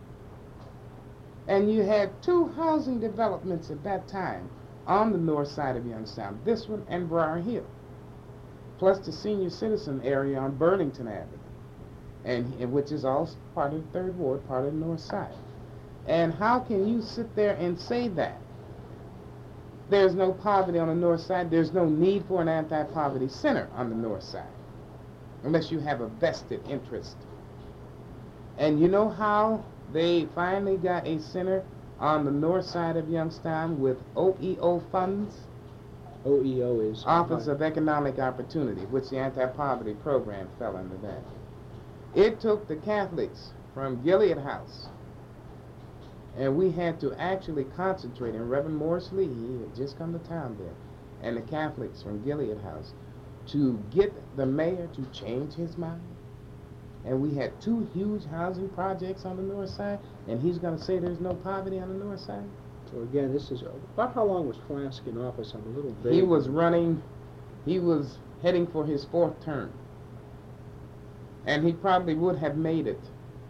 And you had two housing developments at that time on the north side of Youngstown, this one and Briar Hill, plus the senior citizen area on Burlington Avenue, and, and which is all part of the third ward, part of the north side. And how can you sit there and say that there's no poverty on the north side, there's no need for an anti-poverty center on the north side, unless you have a vested interest? And you know how they finally got a center on the north side of Youngstown with O E O funds? O E O is? Office of Economic Opportunity, which the anti-poverty program fell under that. It took the Catholics from Gilead House, and we had to actually concentrate, and Reverend Morris Lee, he had just come to town there, and the Catholics from Gilead House, to get the mayor to change his mind. And we had two huge housing projects on the north side, and he's going to say there's no poverty on the north side? So again, this is, about how long was Flask in office? I'm a little vague. He was running, he was heading for his fourth term. And he probably would have made it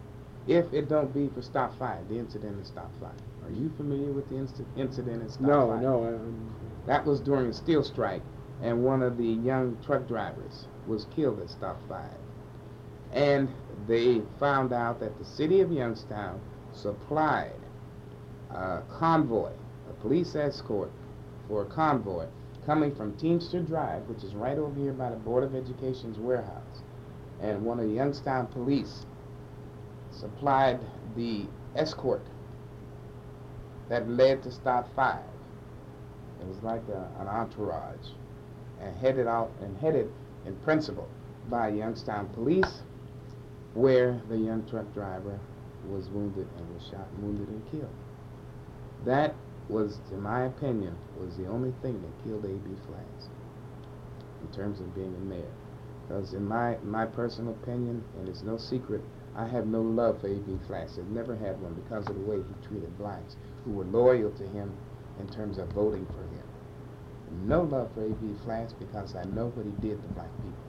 if it don't be for Stop Five, the incident in Stop Five. Are you familiar with the inci- incident in Stop No, Five? no. Um, That was during a steel strike, and one of the young truck drivers was killed at Stop Five. And they found out that the city of Youngstown supplied a convoy, a police escort for a convoy coming from Teamster Drive, which is right over here by the Board of Education's warehouse. And one of the Youngstown police supplied the escort that led to Stop Five. It was like a, an entourage, and headed out and headed in principle by Youngstown police, where the young truck driver was wounded and was shot, wounded, and killed. That was, in my opinion, was the only thing that killed A B Flats in terms of being a mayor. Because in my my personal opinion, and it's no secret, I have no love for A B Flats. I've never had one because of the way he treated blacks who were loyal to him in terms of voting for him. No love for A B Flats because I know what he did to black people.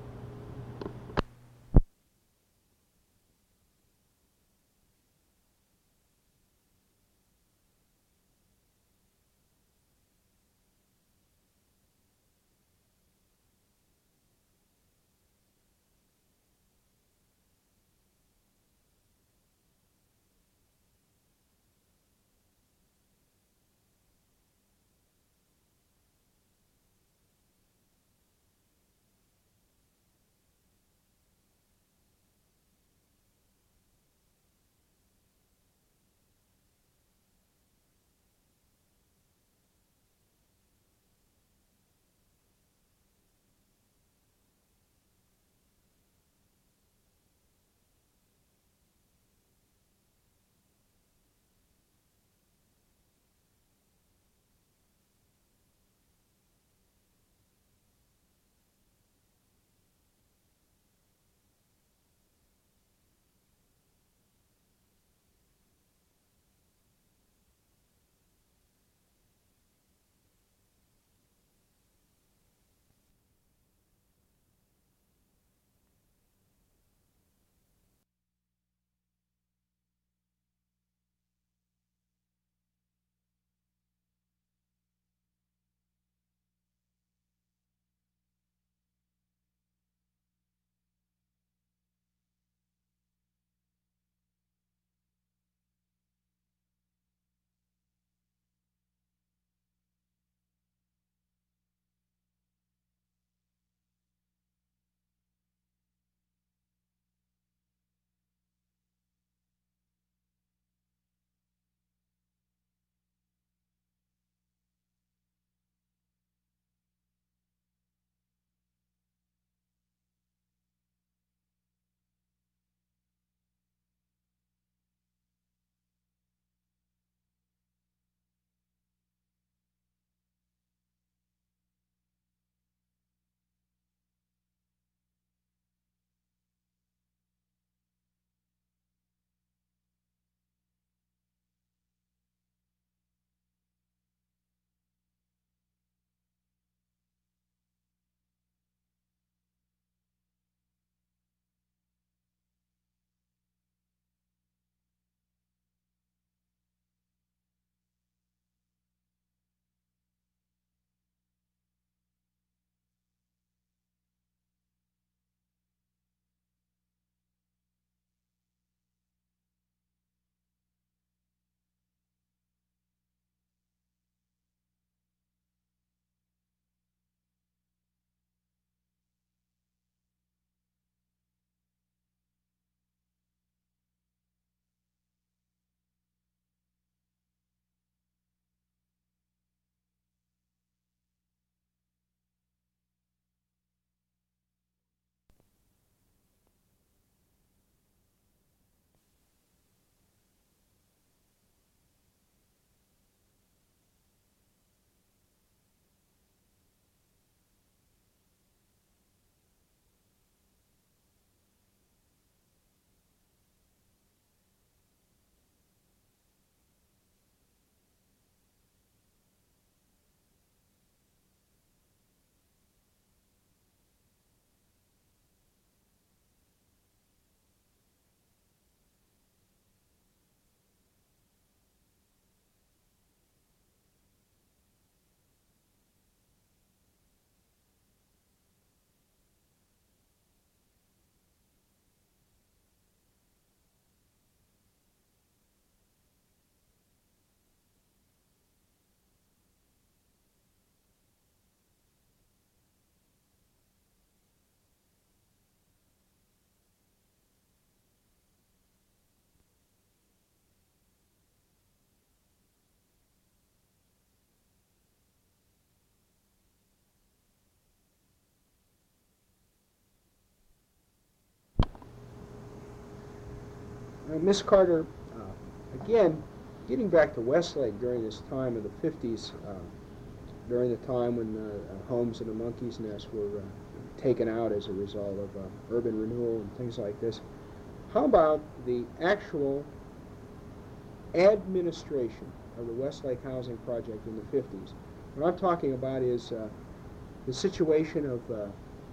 Uh, Miss Carter, uh, again, getting back to Westlake during this time of the fifties, uh, during the time when the uh, homes in the Monkey's Nest were uh, taken out as a result of uh, urban renewal and things like this, how about the actual administration of the Westlake Housing Project in the fifties? What I'm talking about is uh, the situation of uh,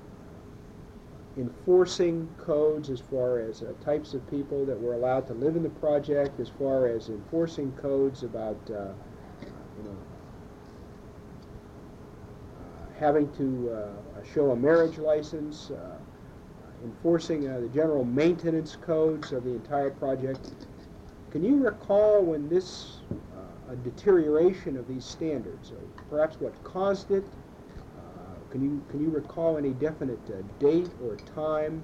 enforcing codes as far as uh, types of people that were allowed to live in the project, as far as enforcing codes about, uh, you know, uh, having to uh, show a marriage license, uh, enforcing uh, the general maintenance codes of the entire project. Can you recall when this uh, a deterioration of these standards, or perhaps what caused it? Can you can you recall any definite uh, date or time?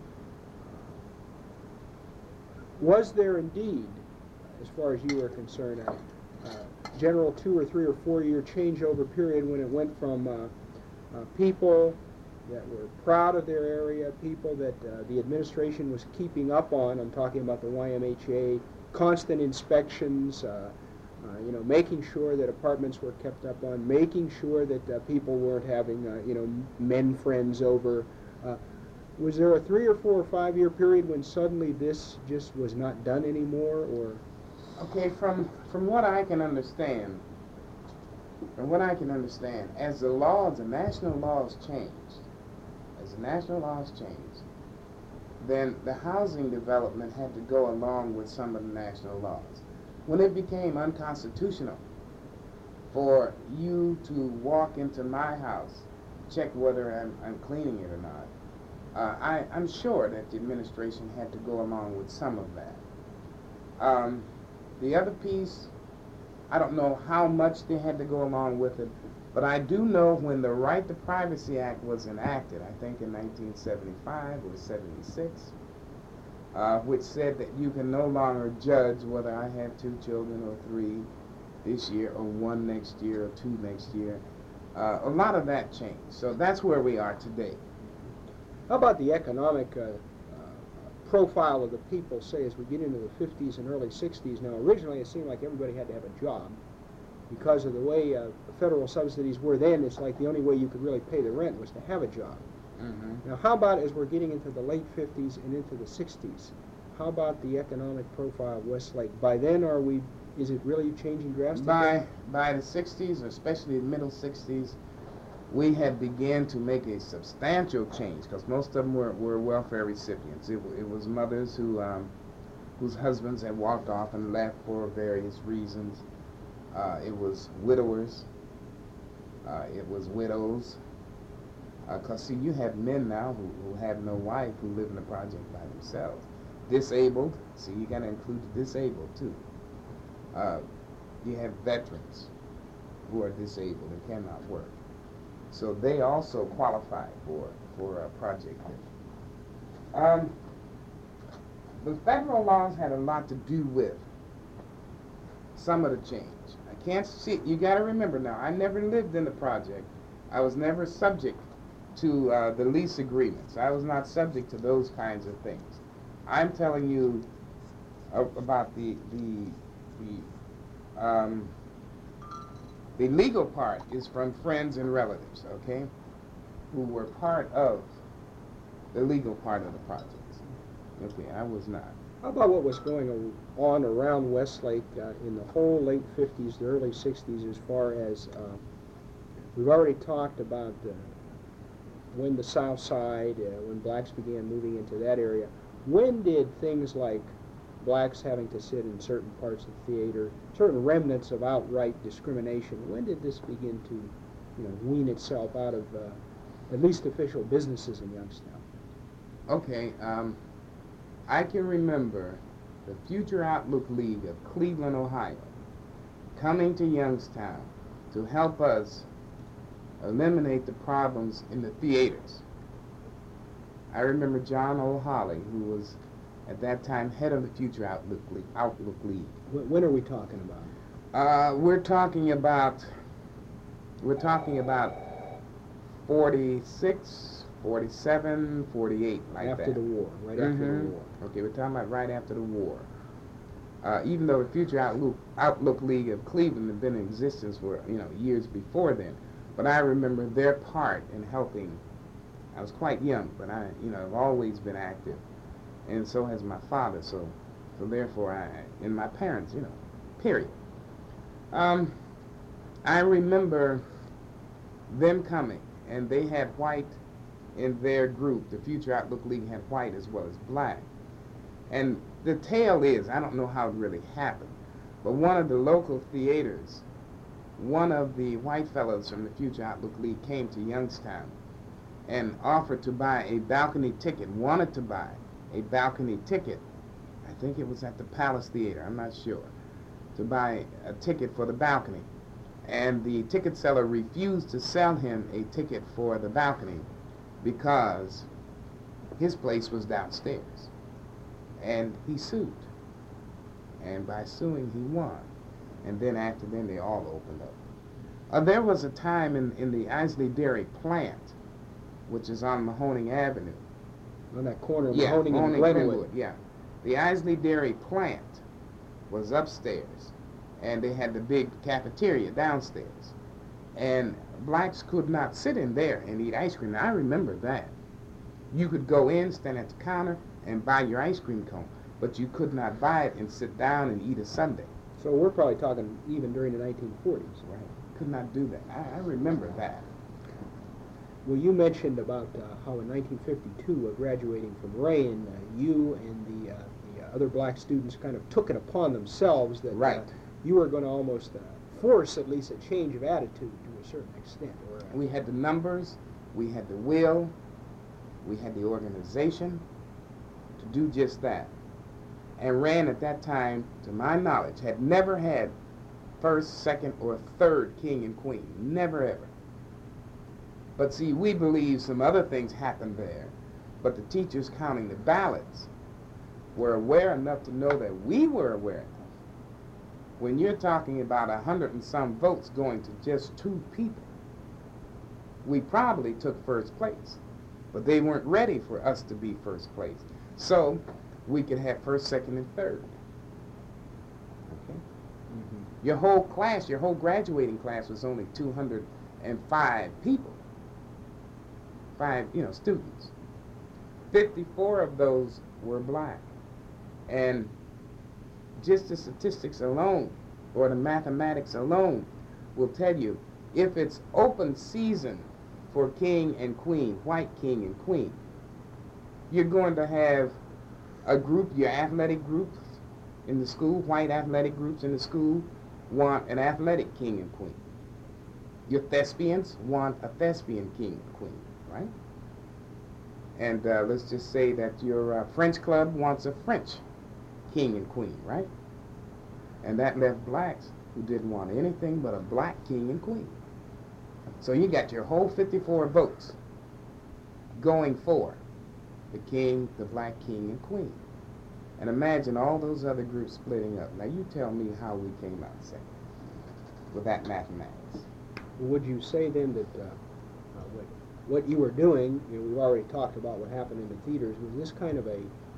Was there indeed, as far as you were concerned, a uh, general two or three or four year changeover period when it went from uh, uh, people that were proud of their area, people that uh, the administration was keeping up on? I'm talking about the Y M H A, constant inspections. Uh, Uh, you know, making sure that apartments were kept up on, making sure that uh, people weren't having, uh, you know, men friends over. Uh, was there a three or four or five year period when suddenly this just was not done anymore, or? Okay, from from what I can understand, from what I can understand, as the laws, the national laws changed, as the national laws changed, then the housing development had to go along with some of the national laws. When it became unconstitutional for you to walk into my house, check whether I'm, I'm cleaning it or not, uh, I, I'm sure that the administration had to go along with some of that. Um, the other piece, I don't know how much they had to go along with it, but I do know when the Right to Privacy Act was enacted, I think in nineteen seventy-five or seventy-six, Uh, which said that you can no longer judge whether I have two children or three this year or one next year or two next year. Uh, a lot of that changed. So that's where we are today. How about the economic uh, uh, profile of the people, say, as we get into the fifties and early sixties? Now, originally it seemed like everybody had to have a job. Because of the way uh, federal subsidies were then, it's like the only way you could really pay the rent was to have a job. Mm-hmm. Now, how about as we're getting into the late fifties and into the sixties? How about the economic profile of Westlake? By then, are we? Is it really changing drastically? By by the sixties, especially the middle sixties, we had begun to make a substantial change because most of them were, were welfare recipients. It, it was mothers who um, whose husbands had walked off and left for various reasons. Uh, it was widowers. Uh, it was widows. Because, uh, see, you have men now who, who have no wife who live in the project by themselves. Disabled. See, you got to include the disabled, too. Uh, you have veterans who are disabled and cannot work. So they also qualify for, for a project living. Um, the federal laws had a lot to do with some of the change. I can't see, you got to remember now, I never lived in the project. I was never subject to uh, the lease agreements. I was not subject to those kinds of things. I'm telling you uh, about the the the um, the legal part is from friends and relatives, okay, who were part of the legal part of the project. Okay, I was not. How about what was going on around Westlake uh, in the whole late fifties, the early sixties, as far as uh, we've already talked about uh, when the South Side, uh, when blacks began moving into that area. When did things like blacks having to sit in certain parts of the theater, certain remnants of outright discrimination, when did this begin to, you know, wean itself out of uh, at least official businesses in Youngstown? Okay, um, I can remember the Future Outlook League of Cleveland, Ohio, coming to Youngstown to help us eliminate the problems in the theaters. I remember John O'Holly, who was at that time head of the Future Outlook League. Outlook League. When are we talking about? Uh, we're talking about, we're talking about forty-six, forty-seven, forty-eight, like after that. the war, right mm-hmm. after the war. Okay, we're talking about right after the war. Uh, even though the Future Outlook, Outlook League of Cleveland had been in existence for, you know, years before then. But I remember their part in helping. I was quite young, but I, you know, I've always been active. And so has my father, so, so therefore I, and my parents, you know, period. Um, I remember them coming, and they had white in their group. The Future Outlook League had white as well as black. And the tale is, I don't know how it really happened, but one of the local theaters, one of the white fellows from the Future Outlook League came to Youngstown and offered to buy a balcony ticket, wanted to buy a balcony ticket. I think it was at the Palace Theater, I'm not sure, to buy a ticket for the balcony. And the ticket seller refused to sell him a ticket for the balcony because his place was downstairs. And he sued. And by suing, he won. And then after then, they all opened up. Uh, there was a time in, in the Isley Dairy plant, which is on Mahoning Avenue. On that corner of Yeah, Mahoning and Mahoning, Glenwood. Glenwood, yeah. The Isley Dairy plant was upstairs, and they had the big cafeteria downstairs. And blacks could not sit in there and eat ice cream. Now, I remember that. You could go in, stand at the counter, and buy your ice cream cone, but you could not buy it and sit down and eat a sundae. So we're probably talking even during the nineteen forties. Right. Could not do that. I, I remember that. Well, you mentioned about uh, how in nineteen fifty-two, uh, graduating from Rain, uh, you and the, uh, the uh, other black students kind of took it upon themselves that Right. uh, you were going to almost uh, force at least a change of attitude to a certain extent. Or, uh, We had the numbers, we had the will, we had the organization to do just that. And Rand at that time, to my knowledge, had never had first, second, or third king and queen. Never ever. But see, we believe some other things happened there, but the teachers counting the ballots were aware enough to know that we were aware enough. When you're talking about a hundred and some votes going to just two people, we probably took first place, but they weren't ready for us to be first place. So we could have first, second, and third. Okay? mm-hmm. Your whole class, your whole graduating class was only two hundred five people. Five, you know, students. fifty-four of those were black. And just the statistics alone, or the mathematics alone, will tell you, if it's open season for king and queen, white king and queen, you're going to have a group, your athletic groups in the school, white athletic groups in the school, want an athletic king and queen. Your thespians want a thespian king and queen, right? And uh, let's just say that your uh, French club wants a French king and queen, right? And that left blacks who didn't want anything but a black king and queen. So you got your whole fifty-four votes going for the king, the black king, and queen. And imagine all those other groups splitting up. Now you tell me how we came out second with that mathematics. Would you say then that uh, uh, what, what you were doing, you know, we've already talked about what happened in the theaters, was this kind of a, uh,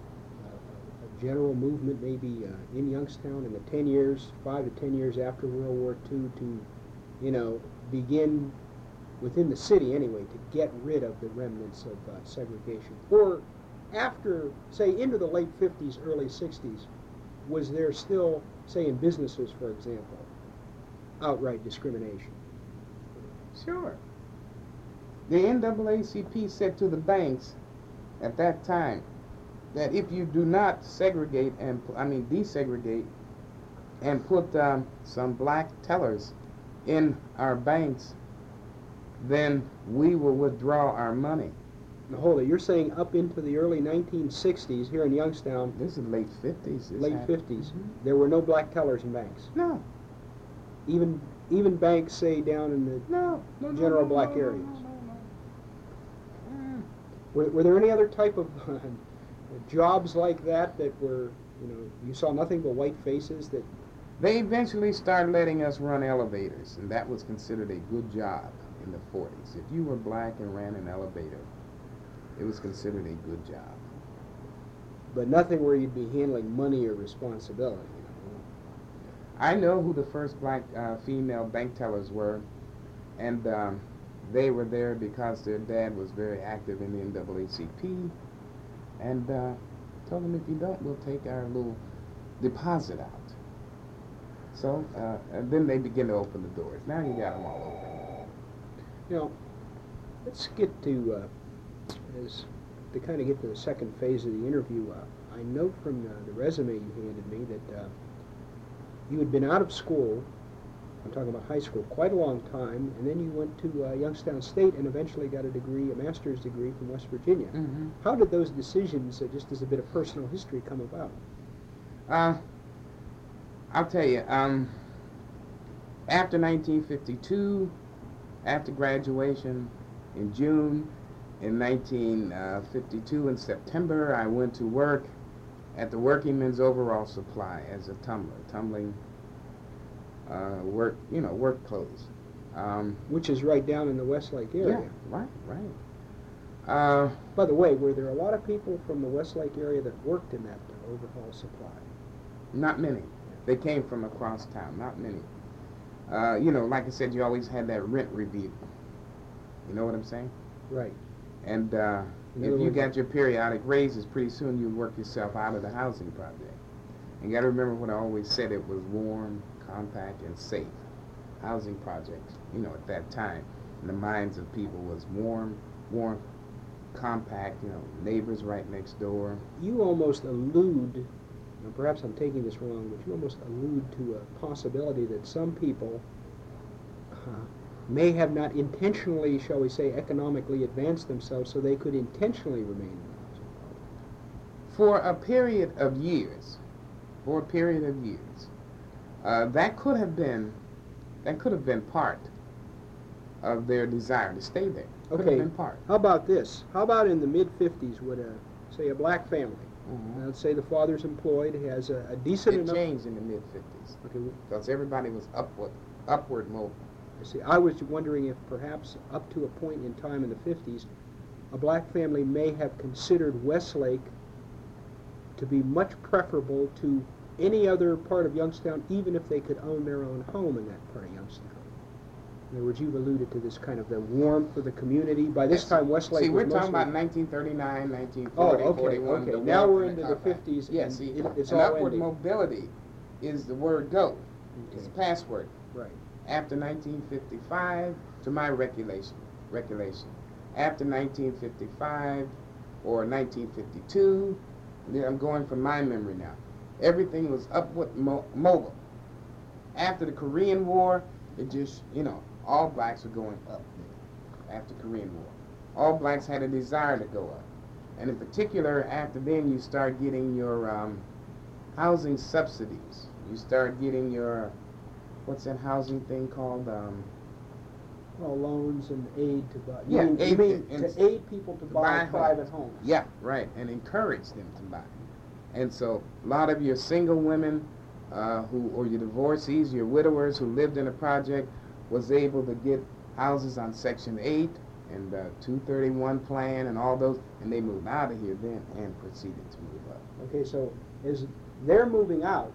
a general movement maybe uh, in Youngstown in the ten years, five to ten years after World War Two to, you know, begin within the city anyway to get rid of the remnants of uh, segregation? Or after, say, into the late fifties, early sixties, was there still, say in businesses, for example, outright discrimination? Sure. The N double A C P said to the banks at that time that if you do not segregate and, I mean, desegregate and put um, some black tellers in our banks, then we will withdraw our money. Now hold it, you're saying up into the early nineteen sixties here in Youngstown, This is late fifties. this late happened. fifties, Mhm. there were no black tellers in banks? No, Even even banks, say, down in the... no, no, no, General no, black no, areas. No, no, no. Mm. Were, were there any other type of uh, jobs like that that were, you know, you saw nothing but white faces that... They eventually started letting us run elevators, and that was considered a good job in the forties. If you were black and ran an elevator, it was considered a good job. But nothing where you'd be handling money or responsibility, you know, I know who the first black uh, female bank tellers were, and um, they were there because their dad was very active in the N double A C P, and uh, told them, if you don't, we'll take our little deposit out. So, uh, and then they begin to open the doors. Now you got them all open. You know, let's get to, uh, as to kind of get to the second phase of the interview. Uh, I note from uh, the resume you handed me that uh, you had been out of school, I'm talking about high school, quite a long time, and then you went to uh, Youngstown State and eventually got a degree, a master's degree from West Virginia. Mm-hmm. How did those decisions, uh, just as a bit of personal history, come about? Uh, I'll tell you, um, after nineteen fifty-two, after graduation in June, in nineteen fifty-two in September, I went to work at the Working Men's Overall Supply as a tumbler, tumbling uh, work, you know, work clothes. Um, Which is right down in the Westlake area. yeah, right, right. Uh, By the way, were there a lot of people from the Westlake area that worked in that uh, overhaul supply? not many. They came from across town, not many. Uh, you know, like I said, you always had that rent review. You know what I'm saying? Right. And uh, In if other you words- got your periodic raises, pretty soon you'd work yourself out of the housing project. And you got to remember what I always said, it was warm, compact, and safe. Housing projects, you know, at that time, in the minds of people was warm, warm, compact, you know, neighbors right next door. You almost allude, and perhaps I'm taking this wrong, but you almost allude to a possibility that some people uh, may have not intentionally, shall we say, economically advanced themselves so they could intentionally remain in the housing project. For a period of years, for a period of years, uh, that could have been, that could have been part of their desire to stay there. Could Okay. have been part. How about this? How about in the mid fifties would a, say, a black family, Mhm. let's say the father's employed, has a, a decent It enough... changed in the mid fifties Okay, because everybody was upward, upward mobile. I see. I was wondering if perhaps up to a point in time in the fifties, a black family may have considered Westlake to be much preferable to any other part of Youngstown, even if they could own their own home in that part of Youngstown. In other words, you've alluded to this kind of the warmth of the community. By this Yes. time, Westlake See, was we're talking mostly... about nineteen thirty-nine, nineteen Oh, forty, okay, forty-one. okay. the Now warmth we're and into the the compact. fifties, Yes, and see, it- it's and all upward ending. mobility is the word go. It's the Okay, password. right. After nineteen fifty-five, to my recollection, recollection, after nineteen fifty-five or nineteen fifty-two, I'm going from my memory now, everything was upward mo mobile. After the Korean War, it just, you know, all blacks were going up after Korean War. All blacks had a desire to go up. And in particular, after then, you start getting your um, housing subsidies. You start getting your, what's that housing thing called? Um, Well, loans and aid to buy. You Yeah, mean, you aid mean and- to aid people to, to buy, buy private homes. homes. Yeah, right, and encourage them to buy. And so a lot of your single women uh, who, or your divorcees, your widowers who lived in a project was able to get houses on Section eight and uh, two thirty-one plan and all those, and they moved out of here then and proceeded to move up. Okay, so as they're moving out,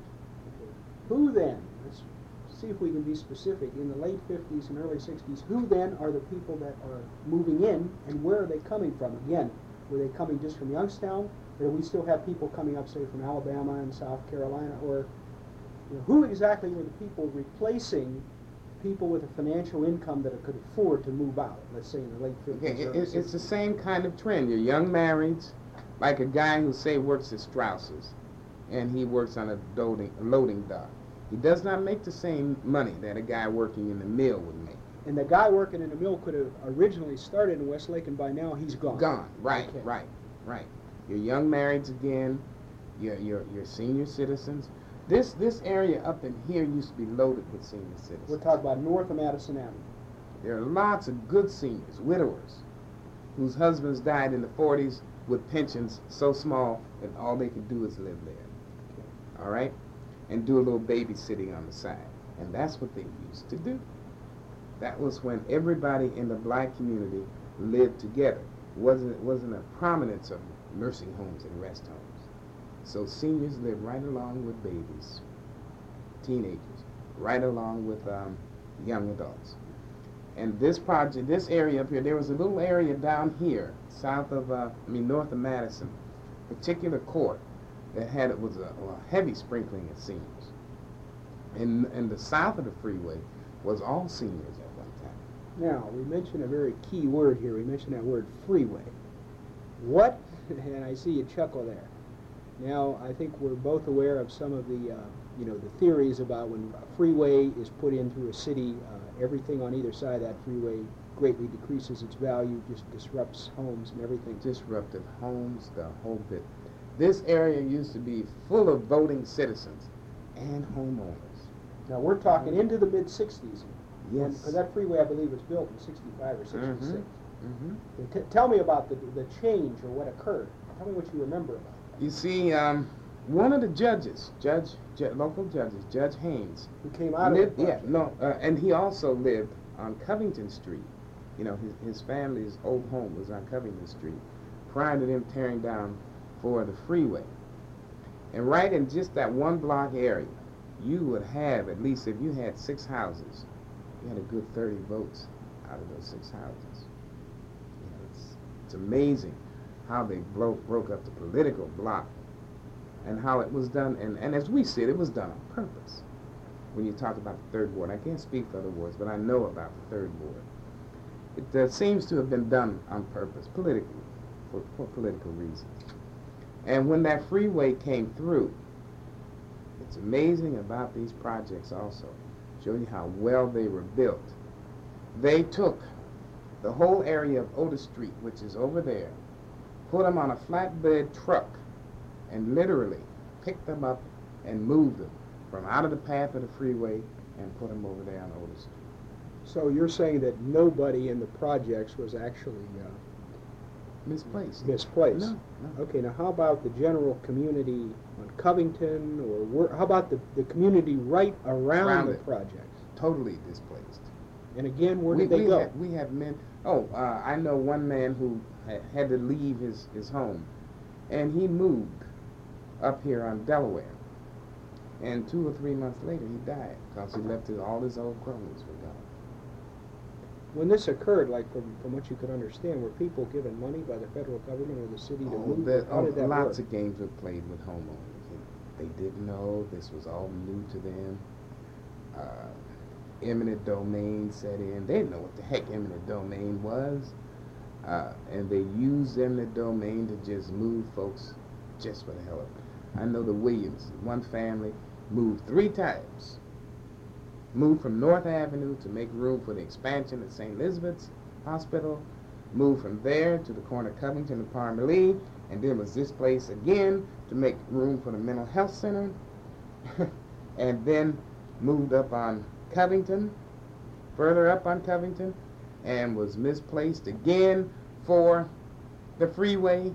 who then, let's see if we can be specific, in the late fifties and early sixties, who then are the people that are moving in and where are they coming from? Again, were they coming just from Youngstown, or do we still have people coming up, say, from Alabama and South Carolina, or you know, who exactly were the people replacing people with a financial income that could afford to move out, let's say in the late fifties? Okay, it, early it- it's the sixties? same kind of trend. Your young marrieds, like a guy who say works at Strauss's, and he works on a loading, loading dock. He does not make the same money that a guy working in the mill would make. And the guy working in the mill could have originally started in Westlake, and by now he's gone. Gone, right, Okay. right, right. Your young marrieds again, your, your, your senior citizens. This, this area up in here used to be loaded with senior citizens. We're talking about north of Madison Avenue. There are lots of good seniors, widowers, whose husbands died in the forties with pensions so small that all they could do is live there. All right? And do a little babysitting on the side. And that's what they used to do. That was when everybody in the black community lived together. It wasn't, it wasn't a prominence of nursing homes and rest homes. So seniors lived right along with babies. teenagers, right along with um, young adults. And this project, this area up here, there was a little area down here, south of, uh, I mean, north of Madison, particular court that had, it was a, a heavy sprinkling, it seems. And, and the south of the freeway was all seniors at one time. Now, we mentioned a very key word here. We mentioned that word freeway. What, and I see you chuckle there. Now, I think we're both aware of some of the, uh, you know, the theories about when a freeway is put in through a city, uh, everything on either side of that freeway greatly decreases its value, just disrupts homes and everything. Disrupted homes, the whole bit. This area used to be full of voting citizens and homeowners. Now, we're talking into the mid sixties. Yes. Because that freeway, I believe, was built in sixty-five or sixty-six. Mm-hmm. T- tell me about the, the change or what occurred. Tell me what you remember about that. You see, um, one of the judges, judge, ju- local judges, Judge Haynes, Who came out lived, of the yeah, no, uh, and he also lived on Covington Street. You know, his, his family's old home was on Covington Street prior to them tearing down for the freeway. And right in just that one block area, you would have, at least if you had six houses, you had a good thirty votes out of those six houses. You know, it's, it's amazing how they broke, broke up the political block and how it was done. And, and as we said, it was done on purpose. When you talk about the third ward, I can't speak for other wards, but I know about the third ward. It uh, seems to have been done on purpose, politically, for, for political reasons. And when that freeway came through, it's amazing about these projects also, show you how well they were built. They took the whole area of Otis Street, which is over there, put them on a flatbed truck, and literally picked them up and moved them from out of the path of the freeway and put them over there on Otis Street. So you're saying that nobody in the projects was actually uh, Misplaced. misplaced? No, no. Okay, now how about the general community on Covington, or where, how about the, the community right around, Around the it. projects? Totally displaced. And again, where we, did they we go? Have, we have men. Oh, uh, I know one man who had, had to leave his, his home, and he moved up here on Delaware. And two or three months later, he died because he left his, all his old cronies were gone. When this occurred, like from, from what you could understand, were people given money by the federal government or the city to Oh, move? the, How oh, did that lots work? of games were played with homeowners. They didn't know. This was all new to them. Uh, eminent domain set in. They didn't know what the heck eminent domain was. Uh, and they used eminent domain to just move folks just for the hell of it. I know the Williams, one family, moved three times. Moved from North Avenue to make room for the expansion at Saint Elizabeth's Hospital. Moved from there to the corner of Covington and Parmelee, and then was this place again to make room for the mental health center. And then moved up on Covington, further up on Covington, and was misplaced again for the freeway.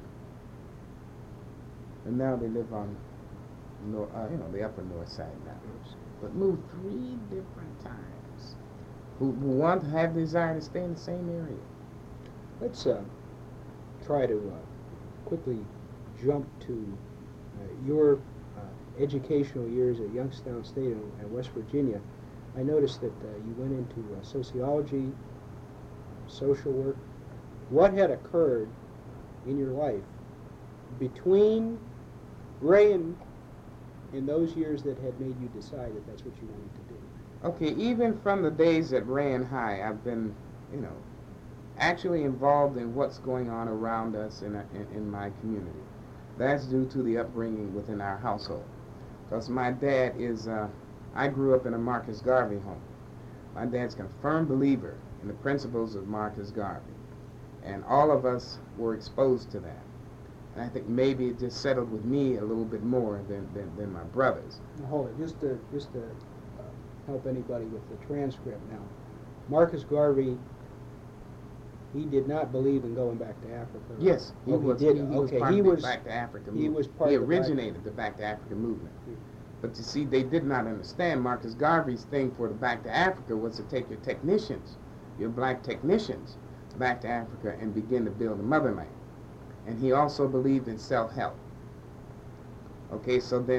And now they live on, nor, uh, you know, the upper north side now. But moved three different times. Who, who want to have the desire to stay in the same area. Let's uh, try to uh, quickly jump to uh, your uh, educational years at Youngstown State and, and West Virginia. I noticed that uh, you went into uh, sociology, social work. What had occurred in your life between Ray and in those years that had made you decide that that's what you wanted to do? Okay, even from the days at Rand High, I've been, you know, actually involved in what's going on around us in, a, in, in my community. That's due to the upbringing within our household. Because my dad is, uh, I grew up in a Marcus Garvey home. My dad's a firm believer in the principles of Marcus Garvey. And all of us were exposed to that. And I think maybe it just settled with me a little bit more than, than, than my brothers. Now, hold it, just to, just to uh, help anybody with the transcript now. Marcus Garvey, he did not believe in going back to Africa. Yes, he oh, was. He, did. he, he okay. was part he of was, the Back to Africa movement. He was part He of the Back- originated the Back to Africa movement. Hmm. But you see, they did not understand Marcus Garvey's thing for the Back to Africa was to take your technicians, your black technicians, back to Africa and begin to build a motherland. And he also believed in self-help. Okay, so then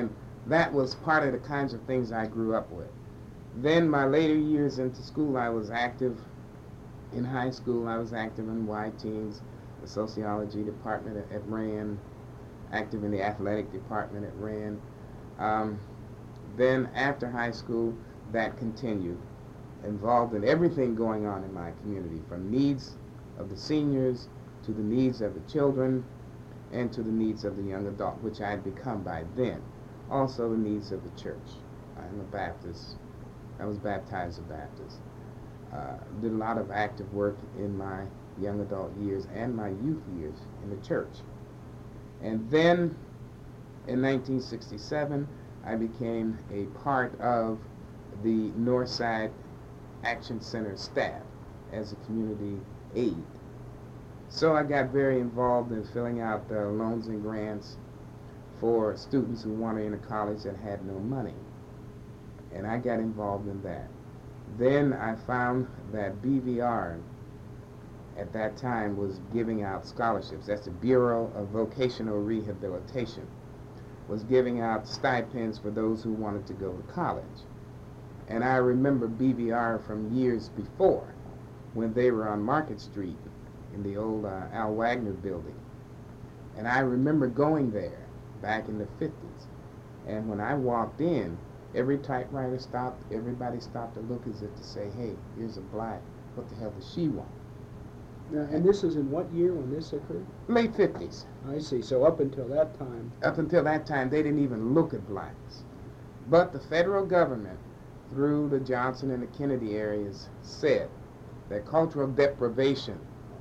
that was part of the kinds of things I grew up with. Then my later years into school, I was active in high school. I was active in Y-Teens, the sociology department at, at Rand, active in the athletic department at Rand. Um, then after high school, that continued, involved in everything going on in my community, from needs of the seniors to the needs of the children and to the needs of the young adult, which I had become by then. Also the needs of the church. I'm a Baptist. I was baptized a Baptist. Uh, did a lot of active work in my young adult years and my youth years in the church. And then in nineteen sixty-seven, I became a part of the Northside Action Center staff as a community aide. So I got very involved in filling out uh, loans and grants for students who wanted into college that had no money. And I got involved in that. Then I found that B V R at that time was giving out scholarships. That's the Bureau of Vocational Rehabilitation, was giving out stipends for those who wanted to go to college. And I remember B V R from years before, when they were on Market Street in the old uh, Al Wagner building. And I remember going there back in the fifties. And when I walked in, every typewriter stopped, everybody stopped to look as if to say, hey, here's a black, what the hell does she want? Now, and this is in what year when this occurred? Late fifties. I see. So up until that time. Up until that time, they didn't even look at blacks. But the federal government, through the Johnson and the Kennedy areas, said that cultural deprivation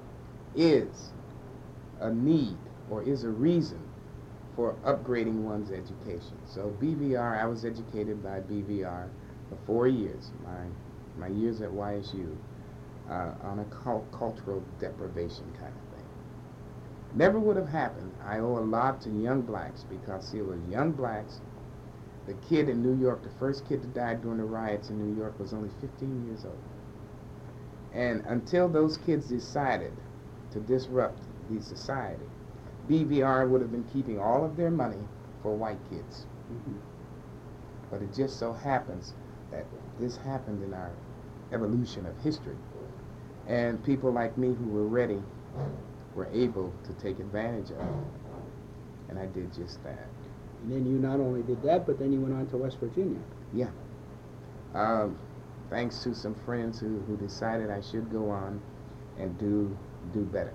is a need or is a reason for upgrading one's education. So B V R, I was educated by B V R for four years, my, my years at Y S U, uh, on a cult cultural deprivation kind of thing. Never would have happened. I owe a lot to young blacks, because it was young blacks. The kid in New York, the first kid to die during the riots in New York, was only fifteen years old. And until those kids decided to disrupt the society, B V R would have been keeping all of their money for white kids. Mm-hmm. But it just so happens that this happened in our evolution of history. And people like me who were ready were able to take advantage of it. And I did just that. And then you not only did that, but then you went on to West Virginia. Yeah. Um, thanks to some friends who, who decided I should go on and do do better.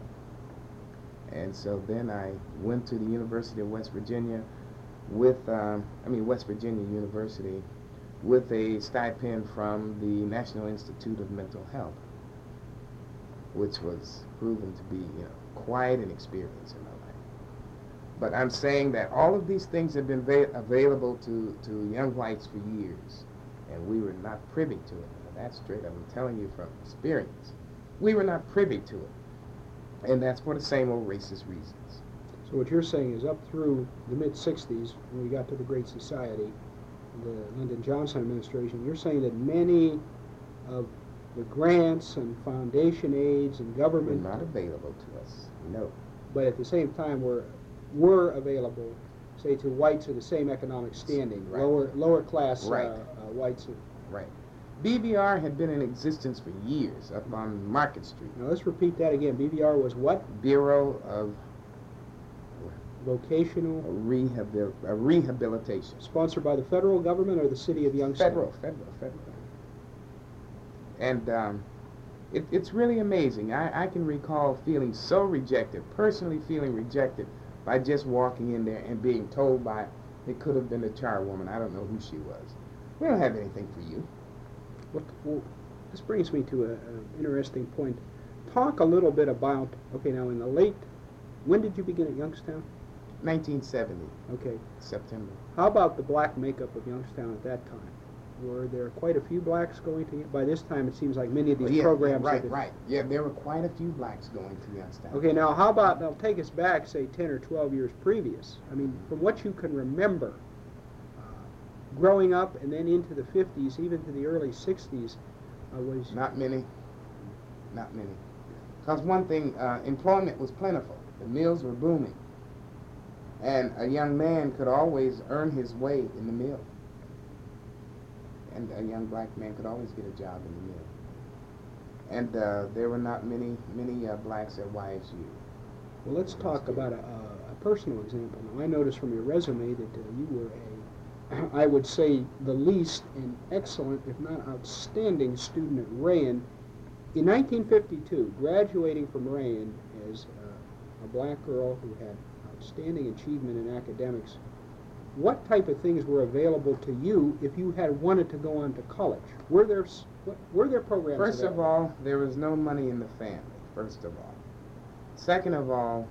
And so then I went to the University of West Virginia with, um, I mean West Virginia University, with a stipend from the National Institute of Mental Health, which was proven to be, you know, quite an experience in my life. But I'm saying that all of these things have been va available to, to young whites for years, and we were not privy to it. Now, that's straight up, I'm telling you from experience. We were not privy to it. And that's for the same old racist reasons. So what you're saying is up through the mid sixties, when we got to the Great Society, the Lyndon Johnson administration, you're saying that many of the grants and foundation aids and government... Were not available to us, no. But at the same time were, were available, say, to whites of the same economic standing, Right. lower lower class Right. uh, uh, whites. Right. B V R had been in existence for years up on Market Street. Now let's repeat that again. B V R was what? Bureau of Vocational. Rehabil uh, Rehabilitation. Sponsored by the federal government or the city of Youngstown? Federal, federal, federal. And um, it, it's really amazing. I, I can recall feeling so rejected, personally feeling rejected, by just walking in there and being told by, it could have been a charwoman, I don't know who she was, we don't have anything for you. Well, well, this brings me to an interesting point. Talk a little bit about, okay, now in the late, when did you begin at Youngstown? nineteen seventy, Okay. September. How about the black makeup of Youngstown at that time? Were there quite a few blacks going to, by this time it seems like many of these Well, yeah, programs... Right, have been- right. Yeah, there were quite a few blacks going to Youngstown. Okay, now how about, now take us back, say, ten or twelve years previous. I mean, from what you can remember, uh, growing up and then into the fifties, even to the early sixties, uh, was... Not many. Not many. Because one thing, uh, employment was plentiful. The mills were booming. And a young man could always earn his way in the mill. And a young black man could always get a job in the mill. And uh, there were not many, many uh, blacks at Y S U. Well, let's talk about a, a personal example. Now, I noticed from your resume that uh, you were a, I would say, the least and excellent, if not outstanding, student at Rayen. In nineteen fifty-two, graduating from Rayen as uh, a black girl who had outstanding achievement in academics, what type of things were available to you if you had wanted to go on to college? Were there s- what, were there programs First of available? all, there was no money in the family, first of all. Second of all,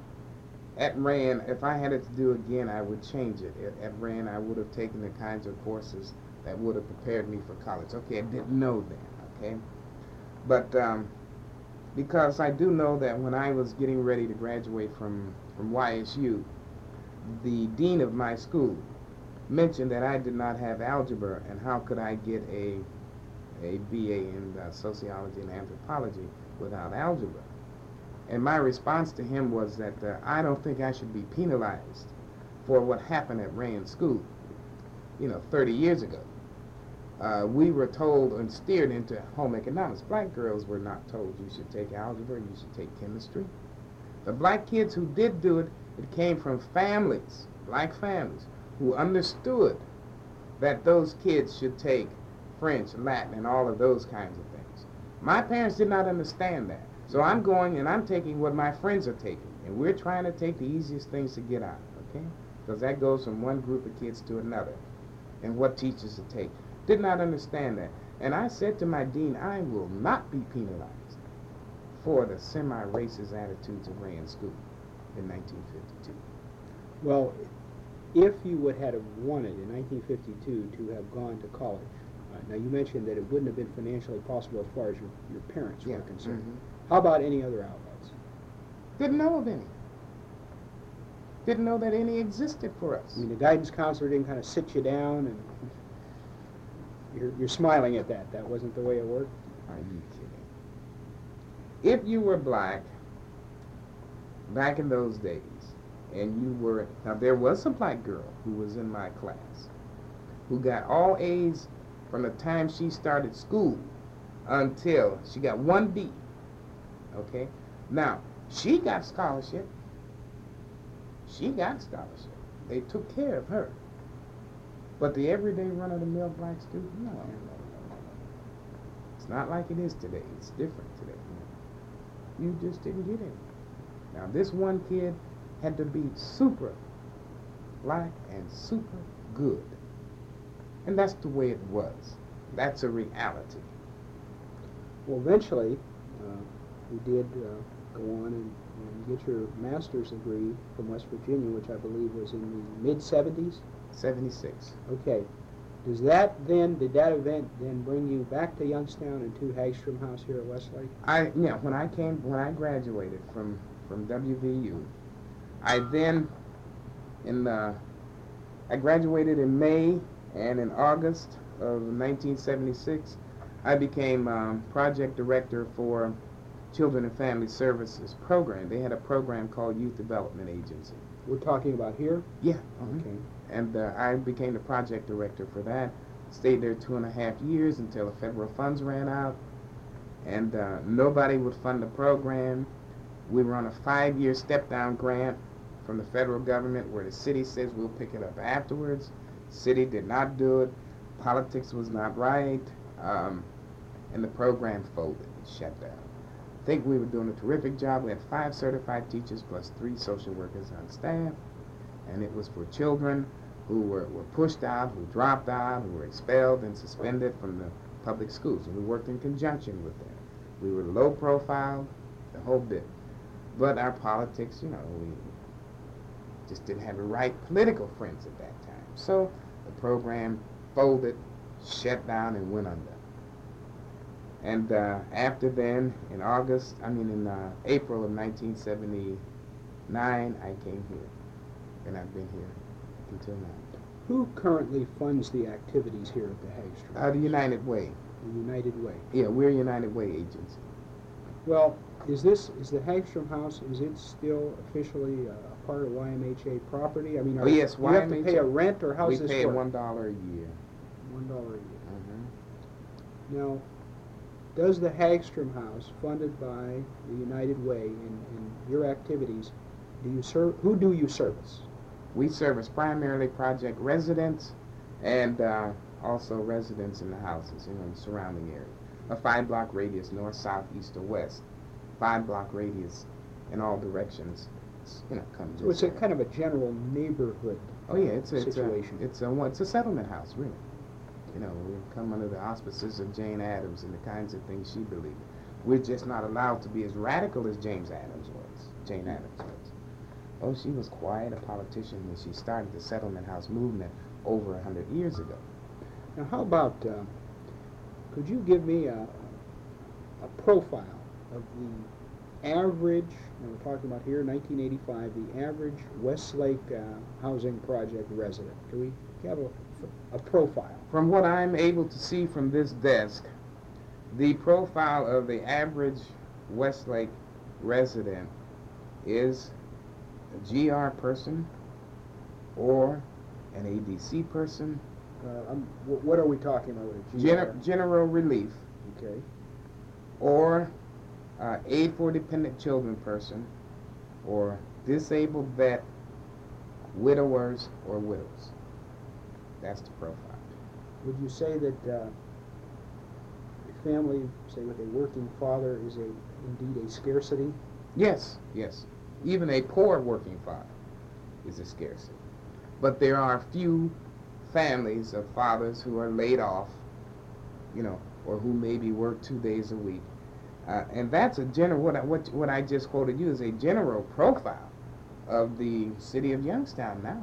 at Rayen, if I had it to do again, I would change it. At, at Rayen, I would have taken the kinds of courses that would have prepared me for college. Okay, I didn't know then, okay? But um, because I do know that when I was getting ready to graduate from, from Y S U, the dean of my school mentioned that I did not have algebra, and how could I get a, a B A in uh, sociology and anthropology without algebra? And my response to him was that uh, I don't think I should be penalized for what happened at Rayen School, you know, thirty years ago. Uh, we were told and steered into home economics. Black girls were not told you should take algebra, you should take chemistry. The black kids who did do it, it came from families, black families, who understood that those kids should take French, Latin, and all of those kinds of things. My parents did not understand that. So I'm going and I'm taking what my friends are taking, and we're trying to take the easiest things to get out, okay? Because that goes from one group of kids to another, and what teachers to take. Did not understand that. And I said to my dean, I will not be penalized for the semi-racist attitudes of Rayen School in nineteen fifty-two. Well, if you would have wanted in nineteen fifty-two to have gone to college, uh, now you mentioned that it wouldn't have been financially possible as far as your, your parents Yeah. were concerned. Mhm. How about any other outlets? Didn't know of any. Didn't know that any existed for us. I mean, the guidance counselor didn't kind of sit you down and you're, you're smiling at that. That wasn't the way it worked? Are you kidding? If you were black, back in those days, and you were, now there was a black girl who was in my class who got all A's from the time she started school until she got one B, okay? Now, she got scholarship. She got scholarship. They took care of her. But the everyday run-of-the-mill black student, no, no, no, no, no. It's not like it is today. It's different today. You just didn't get any. Now, this one kid had to be super black and super good. And that's the way it was. That's a reality. Well, eventually, uh, you did uh, go on and, and get your master's degree from West Virginia, which I believe was in the mid seventies. seventy-six. Okay. Does that then, did that event then bring you back to Youngstown and to Hagstrom House here at Westlake? I, yeah, when I came, when I graduated from, from W V U, I then, in the, I graduated in May, and in August of nineteen seventy-six, I became um, project director for Children and Family Services program. They had a program called Youth Development Agency. We're talking about here? Yeah. Okay. And uh, I became the project director for that. Stayed there two and a half years until the federal funds ran out, and uh, nobody would fund the program. We were on a five-year step-down grant from the federal government where the city says we'll pick it up afterwards. City did not do it. Politics was not right, um, and the program folded and shut down. I think we were doing a terrific job. We had five certified teachers plus three social workers on staff, and it was for children who were, were pushed out, who dropped out, who were expelled and suspended from the public schools, and we worked in conjunction with them. We were low profile, the whole bit. But our politics, you know, we just didn't have the right political friends at that time. So the program folded, shut down, and went under. And uh, after then, in August, I mean in uh, April of nineteen seventy-nine, I came here. And I've been here until now. Who currently funds the activities here at the Hagstrom? Uh, the United Way. The United Way. Yeah, we're a United Way agency. Well, is this, is the Hagstrom House, is it still officially uh, a part of Y M H A property? I mean, Oh, are, yes, you have to Y M H A pay a rent, or how's we this pay work? one dollar a year. One dollar a year. Mm-hmm. Now, does the Hagstrom House, funded by the United Way in, in your activities, do you serve? Who do you service? We service primarily project residents and uh, also residents in the houses, you know, in the surrounding area. A five-block radius, north, south, east, or west. Five-block radius in all directions. It's, you know, come So it's a there. kind of a general neighborhood Oh yeah, it's a, it's a situation. it's a well, it's a settlement house, really. You know, we come under the auspices of Jane Addams and the kinds of things she believed. We're just not allowed to be as radical as James Adams was. Jane Addams was. Oh, she was quite a politician when she started the settlement house movement over a hundred years ago. Now, how about, uh, could you give me a, a profile of the average, and we're talking about here, nineteen eighty-five, the average Westlake uh, Housing Project resident? Do we have a, a profile? From what I'm able to see from this desk, the profile of the average Westlake resident is a G R person or an A D C person. Uh, um, wh- what are we talking about with a G R? Gener- general relief, Okay. or uh, aid for dependent children person, or disabled vet, widowers, or widows. That's the profile. Would you say that uh, a family, say with a working father, is a indeed a scarcity? Yes, yes. Even a poor working father is a scarcity. But there are few families of fathers who are laid off, you know, or who maybe work two days a week. Uh, and that's a general, what I, what, what I just quoted you is a general profile of the city of Youngstown now.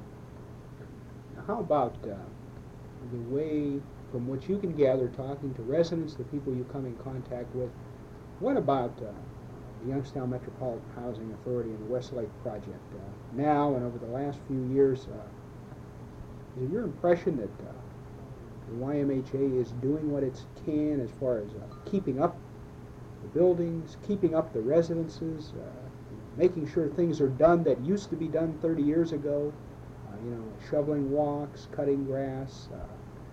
Now, how about uh, the way, from what you can gather, talking to residents, the people you come in contact with, what about uh, the Youngstown Metropolitan Housing Authority and the Westlake Project uh, now and over the last few years? Uh, is it your impression that uh, the Y M H A is doing what it can as far as uh, keeping up the buildings, keeping up the residences, uh, making sure things are done that used to be done thirty years ago? Uh, you know, shoveling walks, cutting grass. Uh,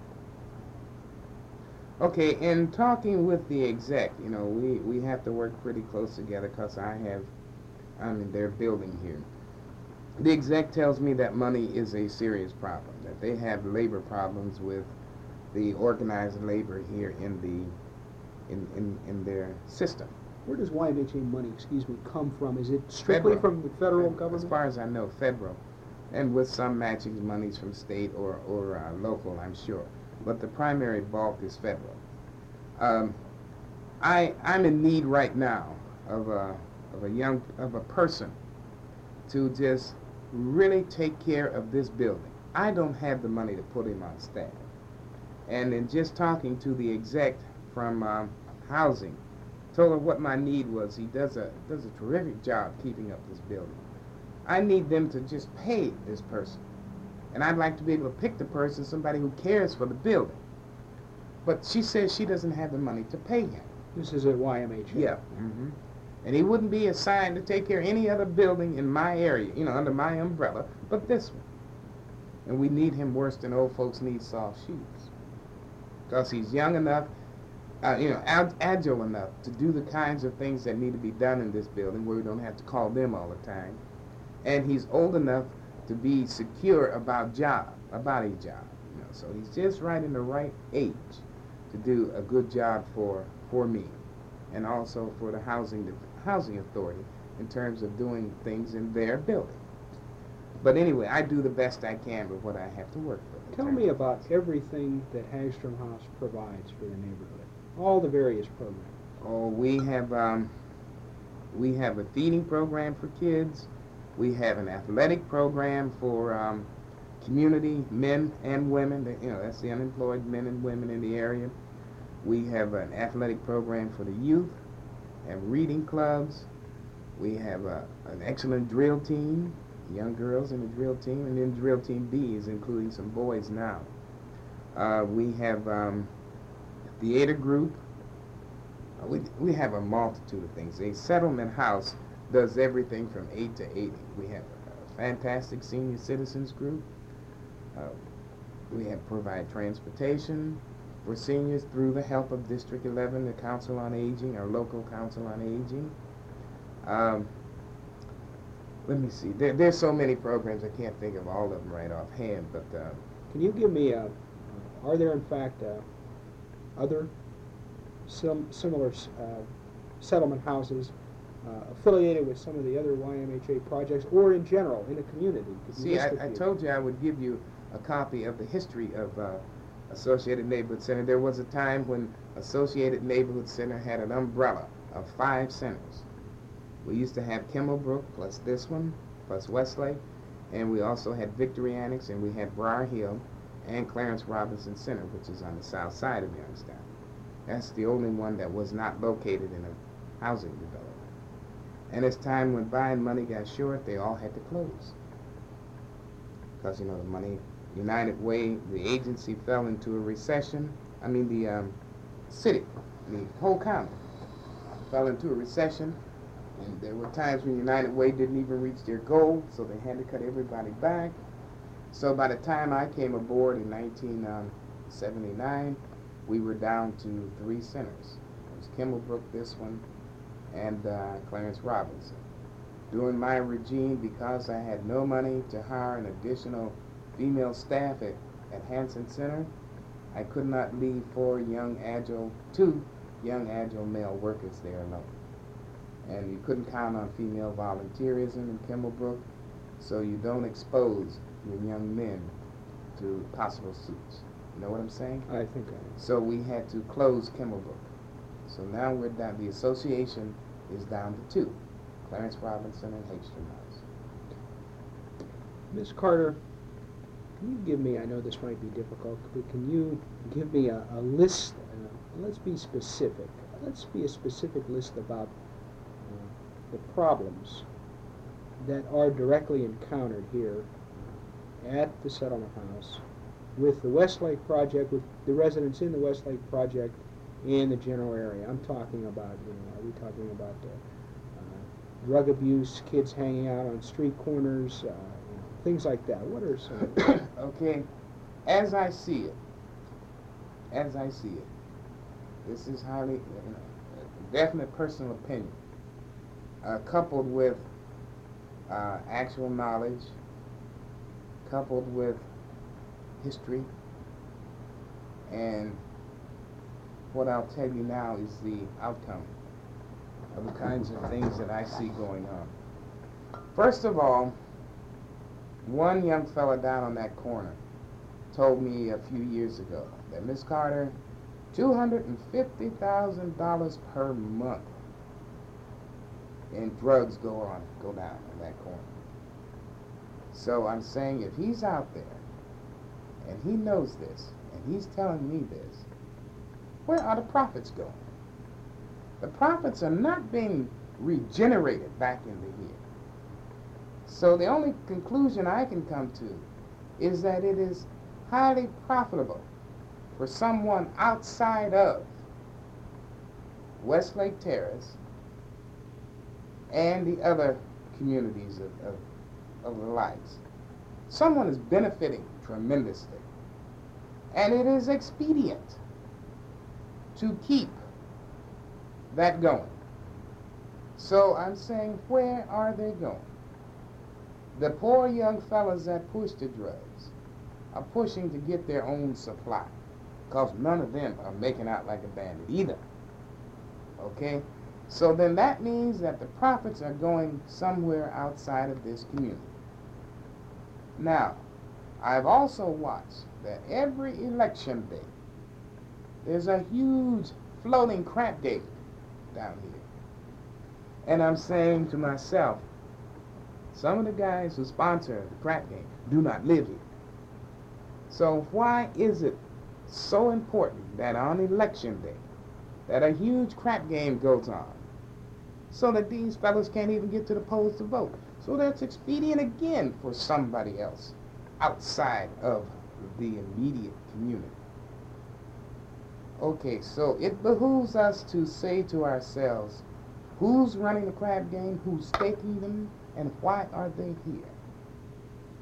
Okay, in talking with the exec, you know, we, we have to work pretty close together because I have, I'm in their building here. The exec tells me that money is a serious problem, that they have labor problems with the organized labor here in the, in, in, in their system. Where does Y M H A money, excuse me, come from? Is it strictly Federal. from the federal As government? far as I know, federal, and with some matching monies from state or, or uh, local, I'm sure. But the primary bulk is federal. Um, I, I'm in need right now of a, of a young, of a person to just really take care of this building. I don't have the money to put him on staff. And in just talking to the exec from um, housing, told her what my need was. He does a, does a terrific job keeping up this building. I need them to just pay this person. And I'd like to be able to pick the person, somebody who cares for the building. But she says she doesn't have the money to pay him. This is at Y M H A. Yeah. Mm-hmm. And he wouldn't be assigned to take care of any other building in my area, you know, under my umbrella, but this one. And we need him worse than old folks need soft shoes. Because he's young enough, uh, you know, ag- agile enough to do the kinds of things that need to be done in this building where we don't have to call them all the time. And he's old enough to be secure about job, about a job. You know, so he's just right in the right age to do a good job for for me, and also for the housing the housing authority in terms of doing things in their building. But anyway, I do the best I can with what I have to work with. in Tell terms me of about this. everything that Hagstrom House provides for the neighborhood. All the various programs. Oh, we have um, we have a feeding program for kids. We have an athletic program for um, community men and women. That, you know, that's the unemployed men and women in the area. We have an athletic program for the youth. Have reading clubs. We have a, an excellent drill team, young girls in the drill team, and then drill team B is including some boys now. Uh, we have um, a theater group. Uh, we, we have a multitude of things. A settlement house does everything from eight to eighty. We have fantastic senior citizens group. Uh, we have provide transportation for seniors through the help of District eleven, the Council on Aging, our local Council on Aging. Um, let me see. There, there's so many programs I can't think of all of them right offhand. But uh, Can you give me a? Are there in fact uh, other sim similar uh, settlement houses uh, affiliated with some of the other Y M H A projects, or in general in a community? Could you see, list a I, I few? told you I would give you a copy of the history of uh, Associated Neighborhood Center. There was a time when Associated Neighborhood Center had an umbrella of five centers. We used to have Kimmelbrook plus this one, plus Westlake, and we also had Victory Annex, and we had Briar Hill, and Clarence Robinson Center, which is on the south side of Youngstown. That's the only one that was not located in a housing development. And as time went by and money got short, they all had to close. Because, you know, the money, United Way, the agency fell into a recession. I mean, the um, city, the whole county fell into a recession. And there were times when United Way didn't even reach their goal, so they had to cut everybody back. So by the time I came aboard in nineteen seventy-nine, we were down to three centers. It was Kimmelbrook, this one, and uh, Clarence Robinson. During my regime, because I had no money to hire an additional female staff at, at Hanson Center, I could not leave four young, agile, two young, agile male workers there alone. And you couldn't count on female volunteerism in Kimmelbrook, so you don't expose your young men to possible suits. You know what I'm saying? I think I. So we had to close Kimmelbrook. So now we're down, the association is down to two, Clarence Robinson and Hagstrom House. Miz Carter, can you give me, I know this might be difficult, but can you give me a, a list, uh, let's be specific, let's be a specific list about uh, the problems that are directly encountered here at the settlement house with the Westlake project, with the residents in the Westlake project and the general area. I'm talking about, you know, are we talking about uh, uh, drug abuse, kids hanging out on street corners, uh, you know, things like that? What are some of them? Okay, as I see it, as I see it, this is highly, you know, a definite personal opinion, uh, coupled with uh, actual knowledge, coupled with history, and what I'll tell you now is the outcome of the kinds of things that I see going on. First of all, one young fella down on that corner told me a few years ago that, Miss Carter, two hundred fifty thousand dollars per month in drugs go on, go down in that corner. So I'm saying, if he's out there and he knows this and he's telling me this, where are the profits going? The profits are not being regenerated back into here. So the only conclusion I can come to is that it is highly profitable for someone outside of Westlake Terrace and the other communities of, of, of the lights. Someone is benefiting tremendously. And it is expedient to keep that going. So I'm saying, where are they going? The poor young fellas that push the drugs are pushing to get their own supply, because none of them are making out like a bandit either. Okay? So then that means that the profits are going somewhere outside of this community. Now, I've also watched that every election day, there's a huge floating crap game down here. And I'm saying to myself, some of the guys who sponsor the crap game do not live here. So why is it so important that on election day, that a huge crap game goes on, so that these fellas can't even get to the polls to vote? So that's expedient again for somebody else outside of the immediate community. Okay, so it behooves us to say to ourselves, who's running the crab game, who's staking them, and why are they here?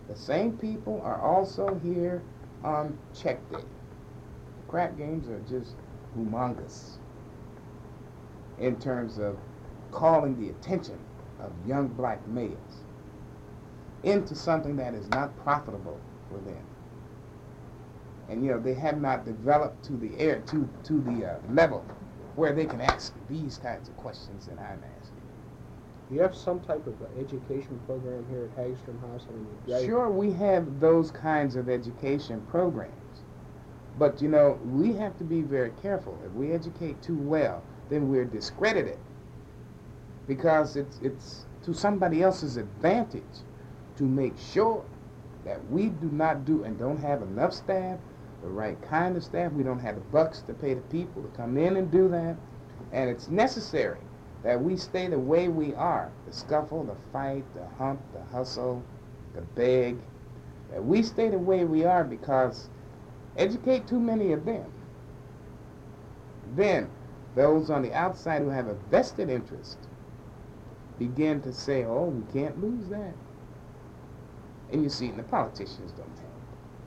The same people are also here on check day. The crap games are just humongous in terms of calling the attention of young black males into something that is not profitable for them. And you know, they have not developed to the air to to the uh, level where they can ask these kinds of questions that I'm asking. Do you have some type of uh, education program here at Hagstrom House? I mean, you guys- Sure, we have those kinds of education programs, but you know, we have to be very careful. If we educate too well, then we're discredited, because it's it's to somebody else's advantage to make sure that we do not do and don't have enough staff, the right kind of staff. We don't have the bucks to pay the people to come in and do that. And it's necessary that we stay the way we are, the scuffle, the fight, the hump, the hustle, the beg, that we stay the way we are, because educate too many of them, then those on the outside who have a vested interest begin to say, oh, we can't lose that. And you see, and the politicians don't have it.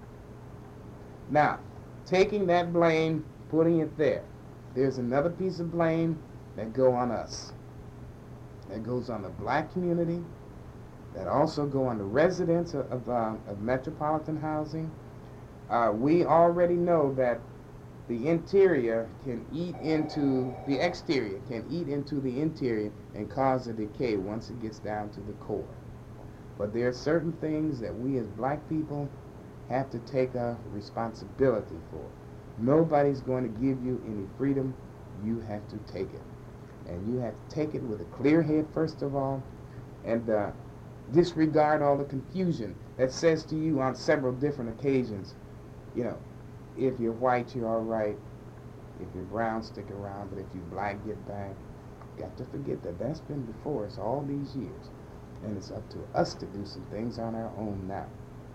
Now, taking that blame, putting it there, there's another piece of blame that go on us. That goes on the black community, that also go on the residents of, of, uh, of metropolitan housing. Uh, we already know that the interior can eat into, the exterior can eat into the interior and cause a decay once it gets down to the core. But there are certain things that we as black people have to take a responsibility for. Nobody's going to give you any freedom. You have to take it. And you have to take it with a clear head, first of all, and uh, disregard all the confusion that says to you on several different occasions, you know, if you're white, you're all right. If you're brown, stick around. But if you're black, get back. Got to forget that that's been before us all these years. And it's up to us to do some things on our own now.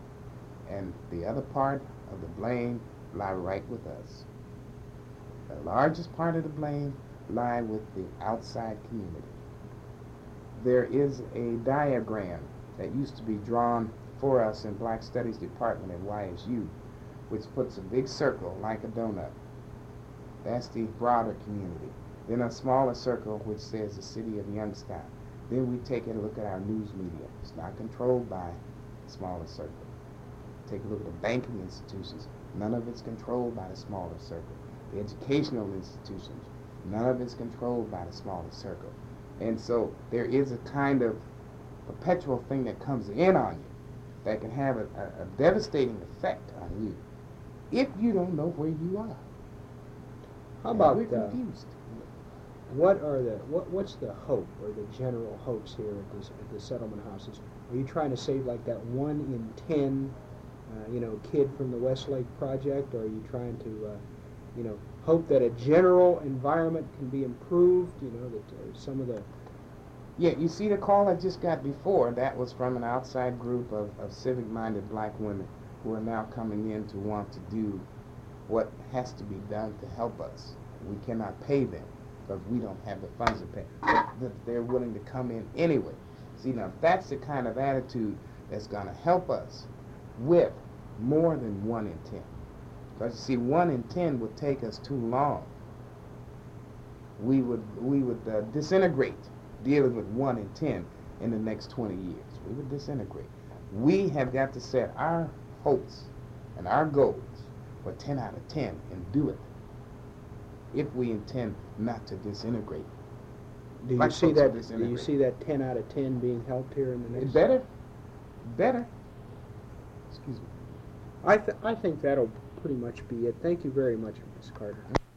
And the other part of the blame lie right with us. The largest part of the blame lie with the outside community. There is a diagram that used to be drawn for us in Black Studies Department at Y S U, which puts a big circle like a donut. That's the broader community. Then a smaller circle which says the city of Youngstown. Then we take a look at our news media. It's not controlled by a smaller circle. Take a look at the banking institutions. None of it's controlled by the smaller circle. The educational institutions, none of it's controlled by the smaller circle. And so there is a kind of perpetual thing that comes in on you that can have a, a, a devastating effect on you if you don't know where you are. How about we're uh, confused. what are the what what's the hope or the general hopes here at this at the settlement houses? Are you trying to save like that one in ten, uh, you know, kid from the Westlake project, or are you trying to, uh, you know, hope that a general environment can be improved? You know, that uh, some of the Yeah, you see the call I just got before, that was from an outside group of, of civic-minded black women who are now coming in to want to do what has to be done to help us. We cannot pay them because we don't have the funds to pay, but th- they're willing to come in anyway. See, now that's the kind of attitude that's going to help us with more than one in ten. Because you see, one in ten would take us too long. We would, we would uh, disintegrate dealing with one in ten in the next twenty years. We would disintegrate. We have got to set our hopes and our goals for ten out of ten and do it if we intend not to disintegrate. do you Black see folks will that do you disintegrate. see that ten out of ten being helped here in the next? It better, better. Excuse me. I th- I think that'll pretty much be it. Thank you very much, Miz Carter.